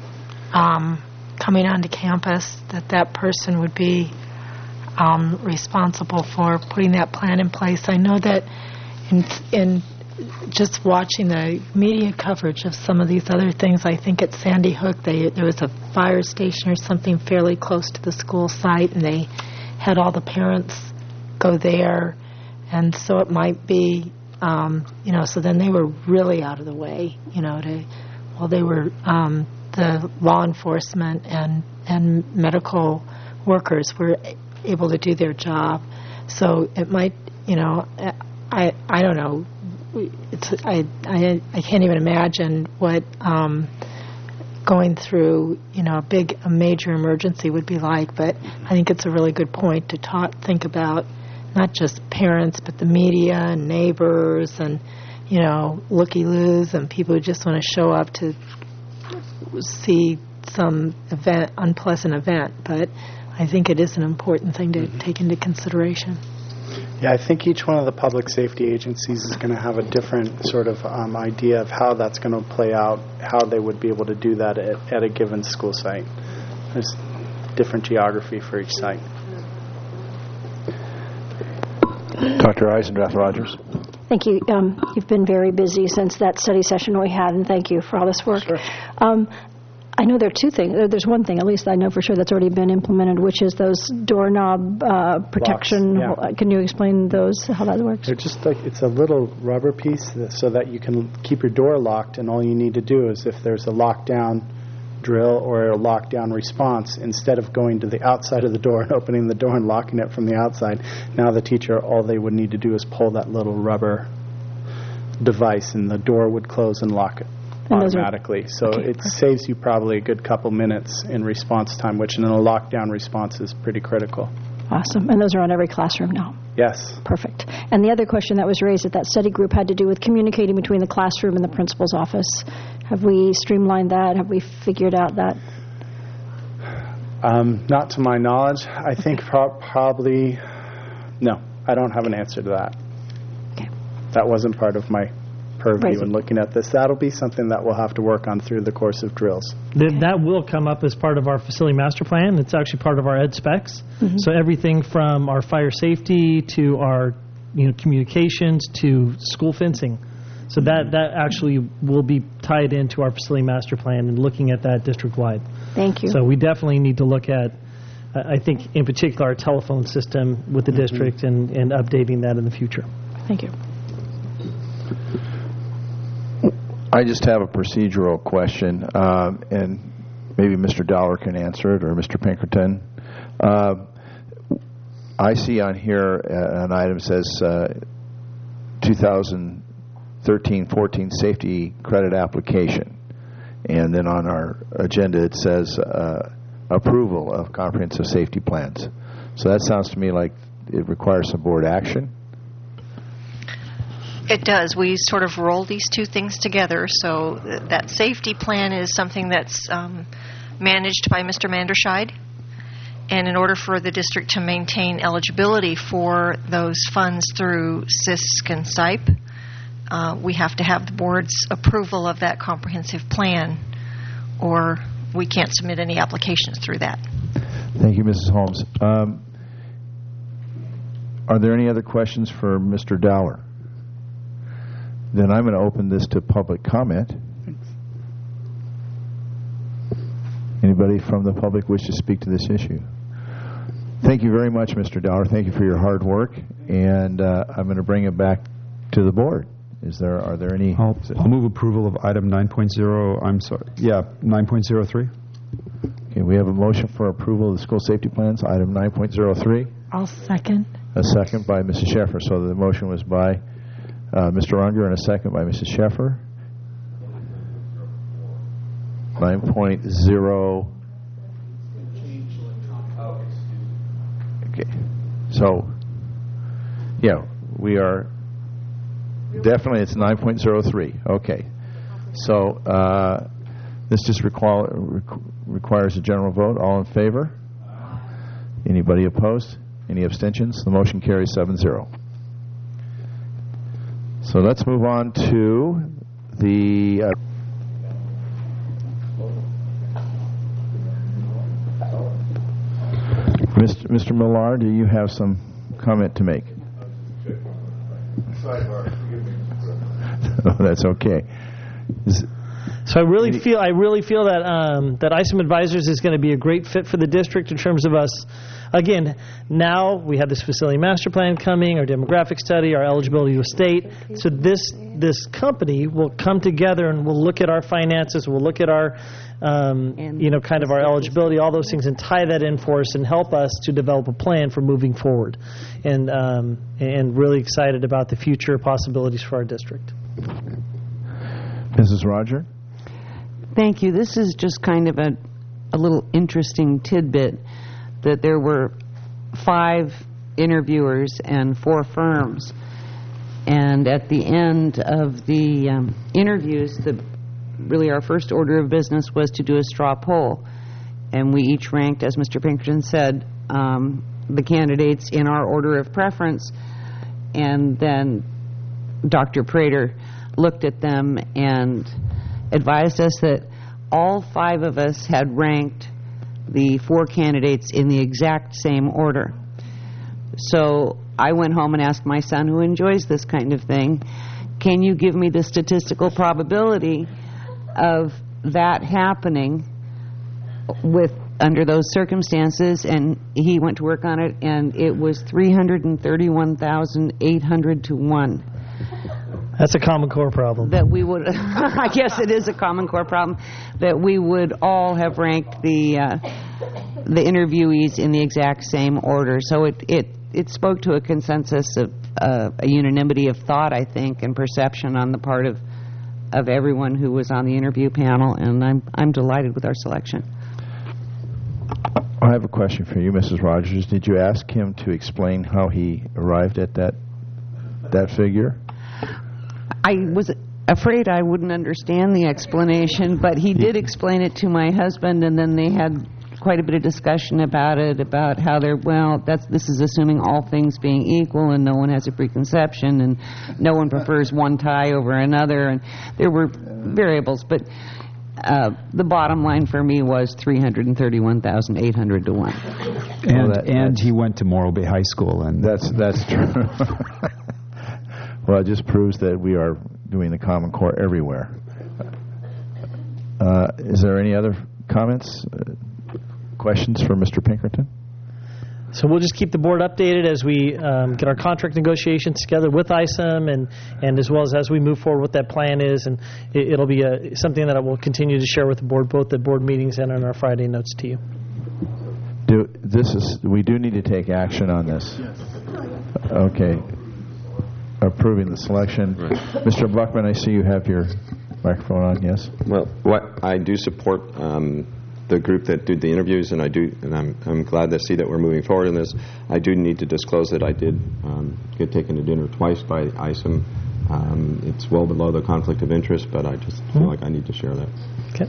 onto campus, that person would be responsible for putting that plan in place. I know that in just watching the media coverage of some of these other things, I think at Sandy Hook there was a fire station or something fairly close to the school site, and they had all the parents go there, and so it might be, so then they were really out of the way, they were the law enforcement and medical workers were able to do their job. So it might, I don't know. I can't even imagine what going through, a major emergency would be like. But I think it's a really good point to think about not just parents, but the media and neighbors and, looky-loos and people who just want to show up to see some unpleasant event. But I think it is an important thing to take into consideration. Yeah, I think each one of the public safety agencies is going to have a different sort of idea of how that's going to play out, how they would be able to do that at a given school site. There's different geography for each site. Dr. Eisendrath Rogers. Thank you. You've been very busy since that study session we had, and thank you for all this work. Sure. I know there are two things. There's one thing, at least I know for sure, that's already been implemented, which is those doorknob protection. Locks, yeah. Can you explain those, how that works? They're just it's a little rubber piece so that you can keep your door locked, and all you need to do is if there's a lockdown drill or a lockdown response, instead of going to the outside of the door and opening the door and locking it from the outside, now the teacher, all they would need to do is pull that little rubber device, and the door would close and lock it automatically. So it saves you probably a good couple minutes in response time, which in a lockdown response is pretty critical. Awesome. And those are on every classroom now? Yes. Perfect. And the other question that was raised at that study group had to do with communicating between the classroom and the principal's office. Have we streamlined that? Have we figured out that? Not to my knowledge. I think probably, no, I don't have an answer to that. Okay. That wasn't part of my purview in looking at this. That'll be something that we'll have to work on through the course of drills. That will come up as part of our facility master plan. It's actually part of our ed specs. Mm-hmm. So everything from our fire safety to our communications to school fencing. So that actually will be tied into our facility master plan and looking at that district-wide. Thank you. So we definitely need to look at, I think, in particular, our telephone system with the district and updating that in the future. Thank you. I just have a procedural question, and maybe Mr. Dollar can answer it, or Mr. Pinkerton. I see on here an item says 2013-14 safety credit application, and then on our agenda it says approval of comprehensive safety plans. So that sounds to me like it requires some board action. It does. We sort of roll these two things together. So that safety plan is something that's managed by Mr. Manderscheid. And in order for the district to maintain eligibility for those funds through CISC and SIPE, we have to have the board's approval of that comprehensive plan, or we can't submit any applications through that. Thank you, Mrs. Holmes. Are there any other questions for Mr. Dollar? Then I'm going to open this to public comment. Anybody from the public wish to speak to this issue? Thank you very much, Mr. Dollar. Thank you for your hard work, and I'm going to bring it back to the board. Are there any? I'll move approval of item 9.03. Okay, we have a motion for approval of the school safety plans, item 9.03. I'll second. A second by Mrs. Sheffer. So the motion was by Mr. Unger, and a second by Mrs. Sheffer. 9.0. Okay. So, yeah, we are definitely, it's 9.03. Okay. So this just requires a general vote. All in favor? Anybody opposed? Any abstentions? The motion carries 7-0. So let's move on to the Mr. Millar, do you have some comment to make? Oh, that's okay. So I really feel that that ISOM Advisors is going to be a great fit for the district in terms of us. Again, now we have this facility master plan coming, our demographic study, our eligibility to a state. So this company will come together and we'll look at our finances, we'll look at our kind of our eligibility, all those things, and tie that in for us and help us to develop a plan for moving forward. And really excited about the future possibilities for our district. Mrs. Roger? Thank you. This is just kind of a little interesting tidbit that there were 5 interviewers and 4 firms. And at the end of the interviews, really our first order of business was to do a straw poll. And we each ranked, as Mr. Pinkerton said, the candidates in our order of preference. And then Dr. Prater looked at them and advised us that all 5 of us had ranked the 4 candidates in the exact same order. So I went home and asked my son, who enjoys this kind of thing, can you give me the statistical probability of that happening under those circumstances? And he went to work on it, and it was 331,800 to 1. That's a Common Core problem. That we would, I guess it is a Common Core problem, that we would all have ranked the interviewees in the exact same order. So it spoke to a consensus of a unanimity of thought, I think, and perception on the part of everyone who was on the interview panel, and I'm delighted with our selection. I have a question for you, Mrs. Rogers. Did you ask him to explain how he arrived at that figure? I was afraid I wouldn't understand the explanation, but he did explain it to my husband, and then they had quite a bit of discussion about it, about how this is assuming all things being equal and no one has a preconception and no one prefers one tie over another, and there were variables, but the bottom line for me was 331,800 to 1. And he went to Morro Bay High School, and that's true. Well, it just proves that we are doing the Common Core everywhere. Is there any other comments, questions for Mr. Pinkerton? So we'll just keep the board updated as we get our contract negotiations together with ISOM, and as well as we move forward what that plan is, and it'll be something that I will continue to share with the board, both at board meetings and on our Friday notes to you. We do need to take action on this. Yes. Okay. Approving the selection. Right. Mr. Buckman, I see you have your microphone on. Yes. Well, I do support the group that did the interviews, and I'm glad to see that we're moving forward in this. I do need to disclose that I did get taken to dinner twice by ISOM. It's well below the conflict of interest, but I just feel like I need to share that. Okay.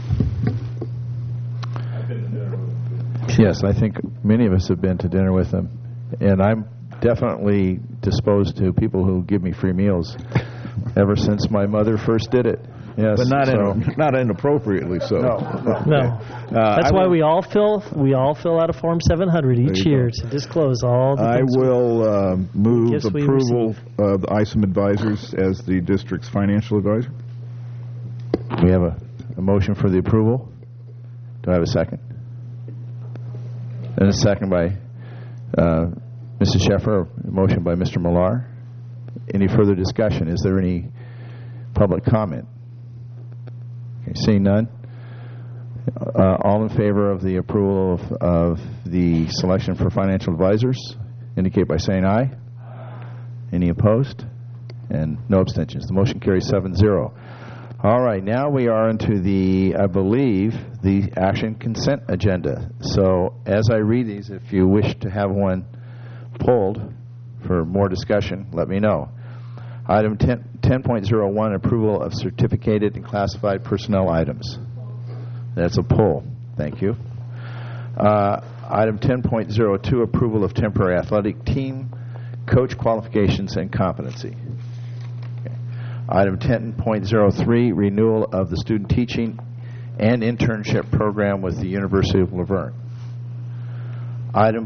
Yes, I think many of us have been to dinner with them, and I'm definitely disposed to people who give me free meals ever since my mother first did it. Yes, but not inappropriately so. No. That's why we all fill out a Form 700 each year to disclose all the things. I will move approval of the ISOM Advisors as the district's financial advisor. We have a motion for the approval. Do I have a second? And a second by Mrs. Sheffer, a motion by Mr. Millar. Any further discussion? Is there any public comment? Okay, seeing none. All in favor of the approval of the selection for financial advisors indicate by saying aye. Any opposed? And no abstentions. The motion carries 7-0. All right, now we are into I believe, the action consent agenda. So as I read these, if you wish to have one pulled for more discussion, let me know. Item 10.01, approval of certificated and classified personnel items. That's a pull. Thank you. Item 10.02, approval of temporary athletic team, coach qualifications and competency. Okay. Item 10.03, renewal of the student teaching and internship program with the University of Laverne. Item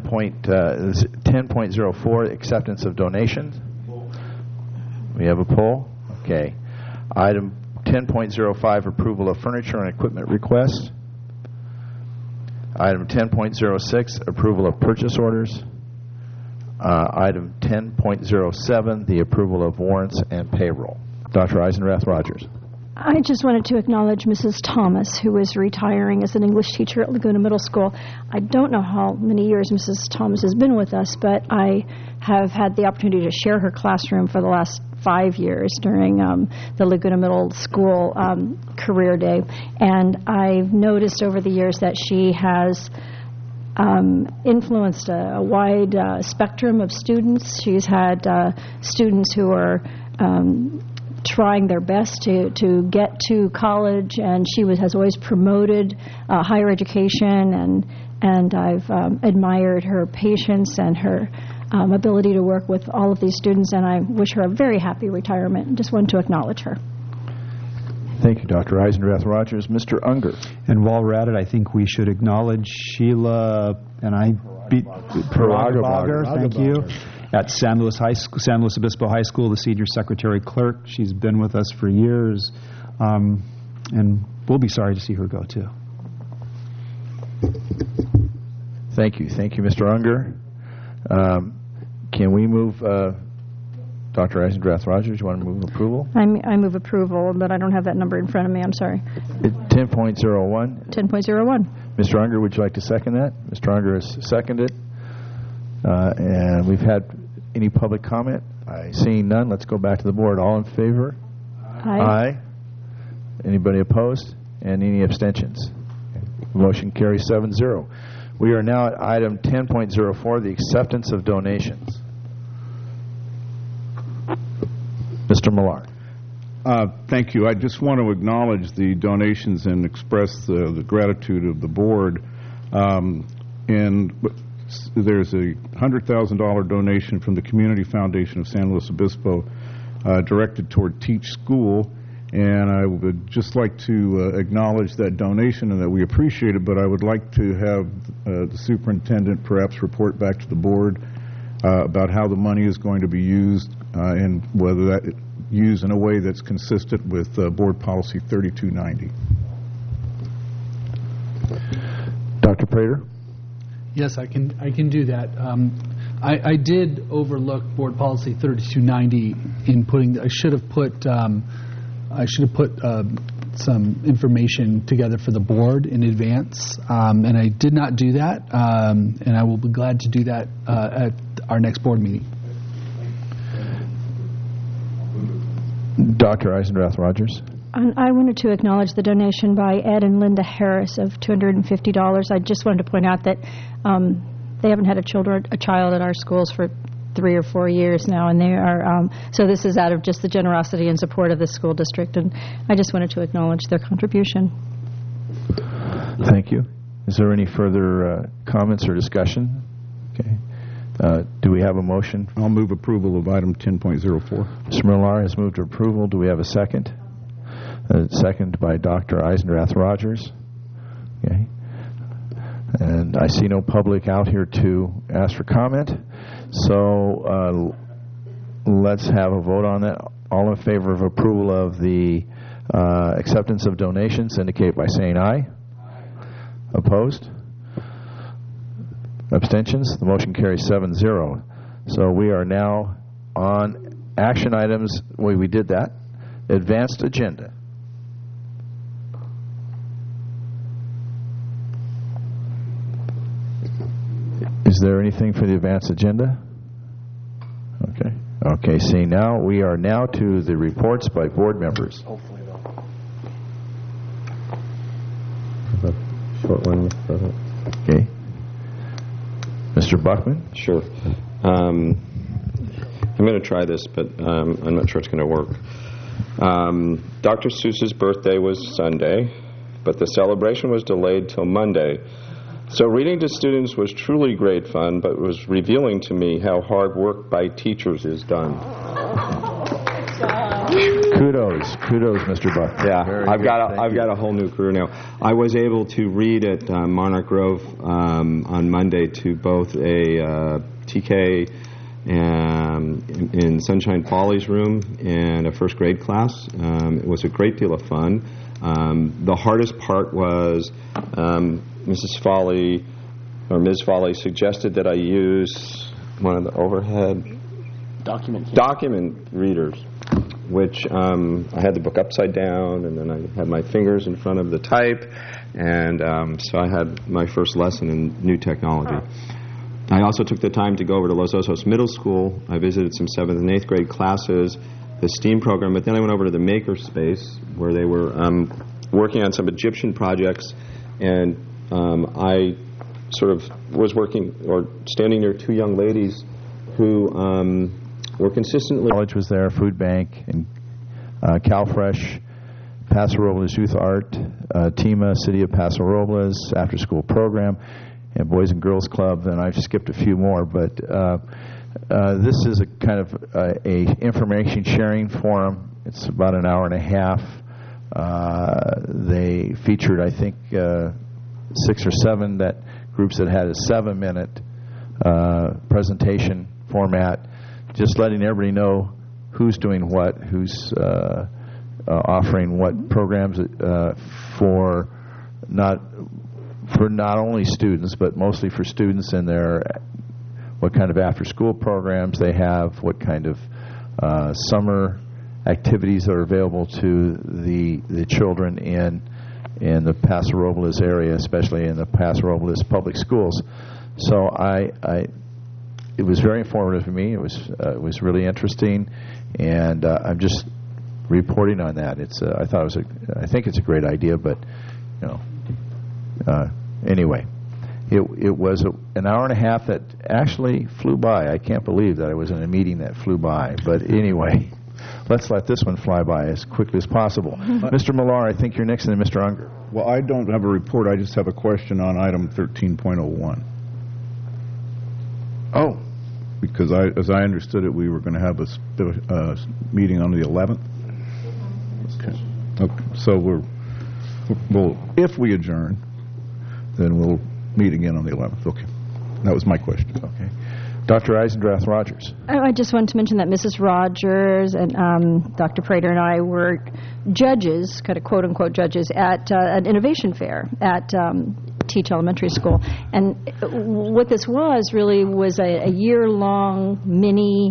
10.04, acceptance of donations. We have a pull. Okay. Item 10.05, approval of furniture and equipment requests. Item 10.06, approval of purchase orders. Item 10.07, the approval of warrants and payroll. Dr. Eisendrath Rogers. I just wanted to acknowledge Mrs. Thomas, who is retiring as an English teacher at Laguna Middle School. I don't know how many years Mrs. Thomas has been with us, but I have had the opportunity to share her classroom for the last 5 years during the Laguna Middle School career day. And I've noticed over the years that she has influenced a wide spectrum of students. She's had students who are trying their best to get to college, and she has always promoted higher education, and I've admired her patience and her ability to work with all of these students, and I wish her a very happy retirement. Just wanted to acknowledge her. Thank you, Dr. Eisendrath Rogers. Mr. Unger. And while we're at it, I think we should acknowledge Sheila Paragabagar, thank you, at San Luis Obispo High School, the senior secretary clerk. She's been with us for years, and we'll be sorry to see her go, too. Thank you. Thank you, Mr. Unger. Can we move, Dr. Eisendrath Rogers, you want to move approval? I move approval, but I don't have that number in front of me. I'm sorry. 10.01. 10.01. Mr. Unger, would you like to second that? Mr. Unger has seconded. And we've had any public comment? I see none. Let's go back to the board. All in favor? Aye. Aye. Anybody opposed? And any abstentions? Motion carries 7-0. We are now at item 10.04, the acceptance of donations. Mr. Millar. Thank you. I just want to acknowledge the donations and express the gratitude of the board. And there's a $100,000 donation from the Community Foundation of San Luis Obispo directed toward Teach School. And I would just like to acknowledge that donation and that we appreciate it, but I would like to have the superintendent perhaps report back to the board about how the money is going to be used and whether that used in a way that's consistent with Board Policy 3290. Dr. Prater? Yes, I can do that. I did overlook Board Policy 3290 in putting. I should have put some information together for the board in advance, and I did not do that. And I will be glad to do that at our next board meeting. Dr. Eisendrath Rogers. I wanted to acknowledge the donation by Ed and Linda Harris of $250. I just wanted to point out that they haven't had a child at our schools for 3 or 4 years now, and they are so this is out of just the generosity and support of the school district, and I just wanted to acknowledge their contribution. Thank you. Is there any further comments or discussion? Okay. Do we have a motion? I'll move approval of item 10.04. Mr. Millar has moved to approval. Do we have a second? Second by Dr. Eisendrath Rogers. Okay. And I see no public out here to ask for comment. So let's have a vote on that. All in favor of approval of the acceptance of donations indicate by saying aye. Opposed? Abstentions? The motion carries 7-0. So we are now on action items. We did that. Advanced agenda. Is there anything for the advanced agenda? Okay. Okay, see, now we are now to the reports by board members. Hopefully they'll. Short one. Okay. Mr. Buckman? Sure. I'm going to try this, but I'm not sure it's going to work. Dr. Seuss's birthday was Sunday, but the celebration was delayed till Monday. So reading to students was truly great fun, but it was revealing to me how hard work by teachers is done. Kudos, Mr. Buck. Yeah, Very I've good. got a whole new career now. I was able to read at Monarch Grove on Monday to both a TK in Sunshine Follies room and a first grade class. It was a great deal of fun. The hardest part was Mrs. Foley or Ms. Foley suggested that I use one of the overhead document readers, which I had the book upside down, and then I had my fingers in front of the type, and so I had my first lesson in new technology. I also took the time to go over to Los Osos Middle School. I visited some 7th and 8th grade classes, the STEAM program, but then I went over to the Makerspace where they were working on some Egyptian projects, and I sort of was working or standing near two young ladies who were consistently... College was there, Food Bank, and CalFresh, Paso Robles Youth Art, TEMA, City of Paso Robles, after-school program, and Boys and Girls Club, and I've skipped a few more, but this is a kind of a information sharing forum. It's about an hour and a half. They featured, I think, 6 or 7 groups that had a 7-minute presentation format, just letting everybody know who's doing what, who's offering what programs for not only students, but mostly for students and what kind of after-school programs they have, what kind of summer activities are available to the children in the Paso Robles area, especially in the Paso Robles public schools. So it was very informative for me. It was really interesting, and I'm just reporting on that. I think it's a great idea, but anyway, it was an hour and a half that actually flew by. I can't believe that I was in a meeting that flew by. But anyway, let's let this one fly by as quickly as possible. Mr. Millar, I think you're next, and then Mr. Unger. Well, I don't have a report. I just have a question on item 13.01. Oh. Because as I understood it, we were going to have a meeting on the 11th. Okay. So we'll if we adjourn, then we'll meet again on the 11th. Okay. That was my question. Okay. Dr. Eisendrath Rogers. I just wanted to mention that Mrs. Rogers and Dr. Prater and I were judges, kind of quote-unquote judges, at an innovation fair at Teach Elementary School. And what this was really was a year-long mini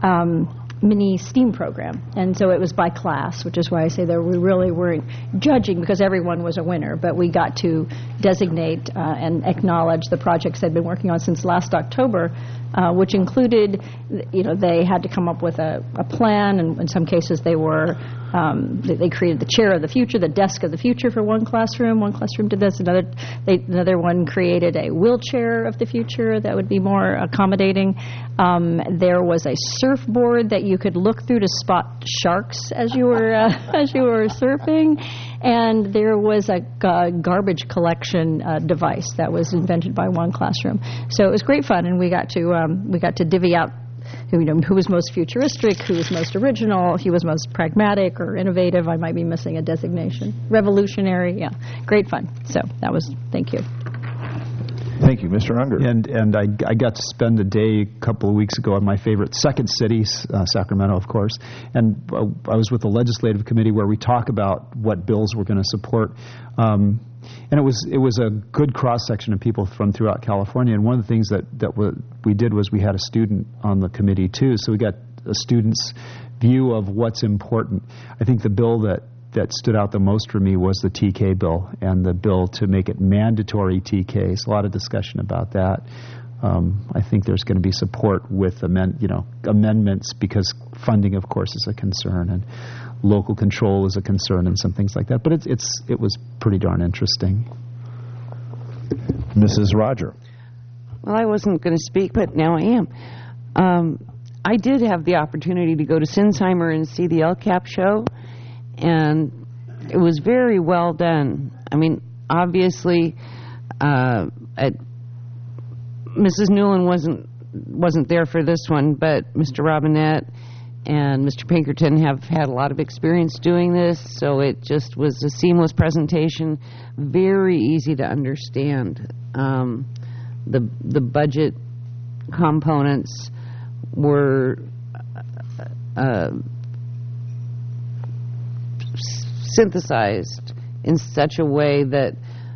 STEAM program. And so it was by class, which is why I say that we really weren't judging because everyone was a winner, but we got to designate and acknowledge the projects they'd been working on since last October, which included, they had to come up with a plan, and in some cases they created the chair of the future, the desk of the future for one classroom did this, another one created a wheelchair of the future that would be more accommodating. There was a surfboard that you could look through to spot sharks as you were surfing, and there was a garbage collection device that was invented by one classroom. So it was great fun, and we got to divvy out who was most futuristic, who was most original, who was most pragmatic or innovative. I might be missing a designation. Revolutionary, yeah. Great fun. So thank you. Thank you, Mr. Unger. And I got to spend a day a couple of weeks ago in my favorite second city, Sacramento, of course. And I was with the legislative committee where we talk about what bills we're going to support. And it was a good cross-section of people from throughout California. And one of the things that we did was we had a student on the committee, too. So we got a student's view of what's important. I think the bill that stood out the most for me was the TK bill and the bill to make it mandatory TKs. A lot of discussion about that. I think there's going to be support with amendments because funding, of course, is a concern and local control is a concern and some things like that. But it was pretty darn interesting. Mrs. Roger. Well, I wasn't going to speak, but now I am. I did have the opportunity to go to Sinsheimer and see the LCAP show, and it was very well done. I mean, obviously, Mrs. Newland wasn't there for this one, but Mr. Robinette and Mr. Pinkerton have had a lot of experience doing this, so it just was a seamless presentation, very easy to understand. The budget components were synthesized in such a way that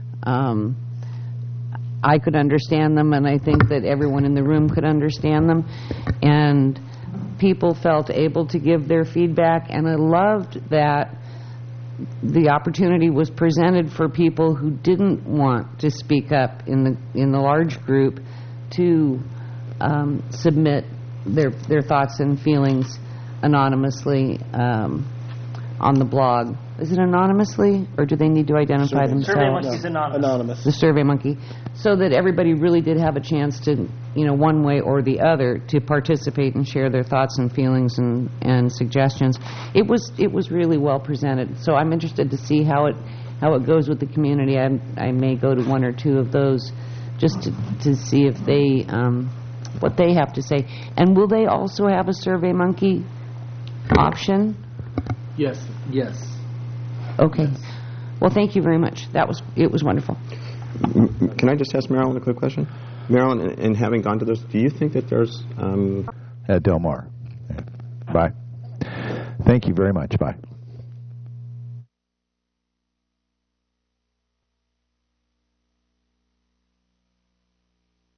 I could understand them, and I think that everyone in the room could understand them, and people felt able to give their feedback, and I loved that the opportunity was presented for people who didn't want to speak up in the large group to submit their thoughts and feelings anonymously on the blog. Is it anonymously, or do they need to identify themselves? SurveyMonkey's anonymous. The SurveyMonkey, so that everybody really did have a chance to, one way or the other, to participate and share their thoughts and feelings and suggestions. It was really well presented. So I'm interested to see how it goes with the community. I may go to one or two of those just to see if they what they have to say. And will they also have a SurveyMonkey option? Yes. Okay. Well, thank you very much. It was wonderful. Can I just ask Marilyn a quick question? Marilyn, in having gone to this, do you think that there's... At Del Mar. Bye. Thank you very much. Bye.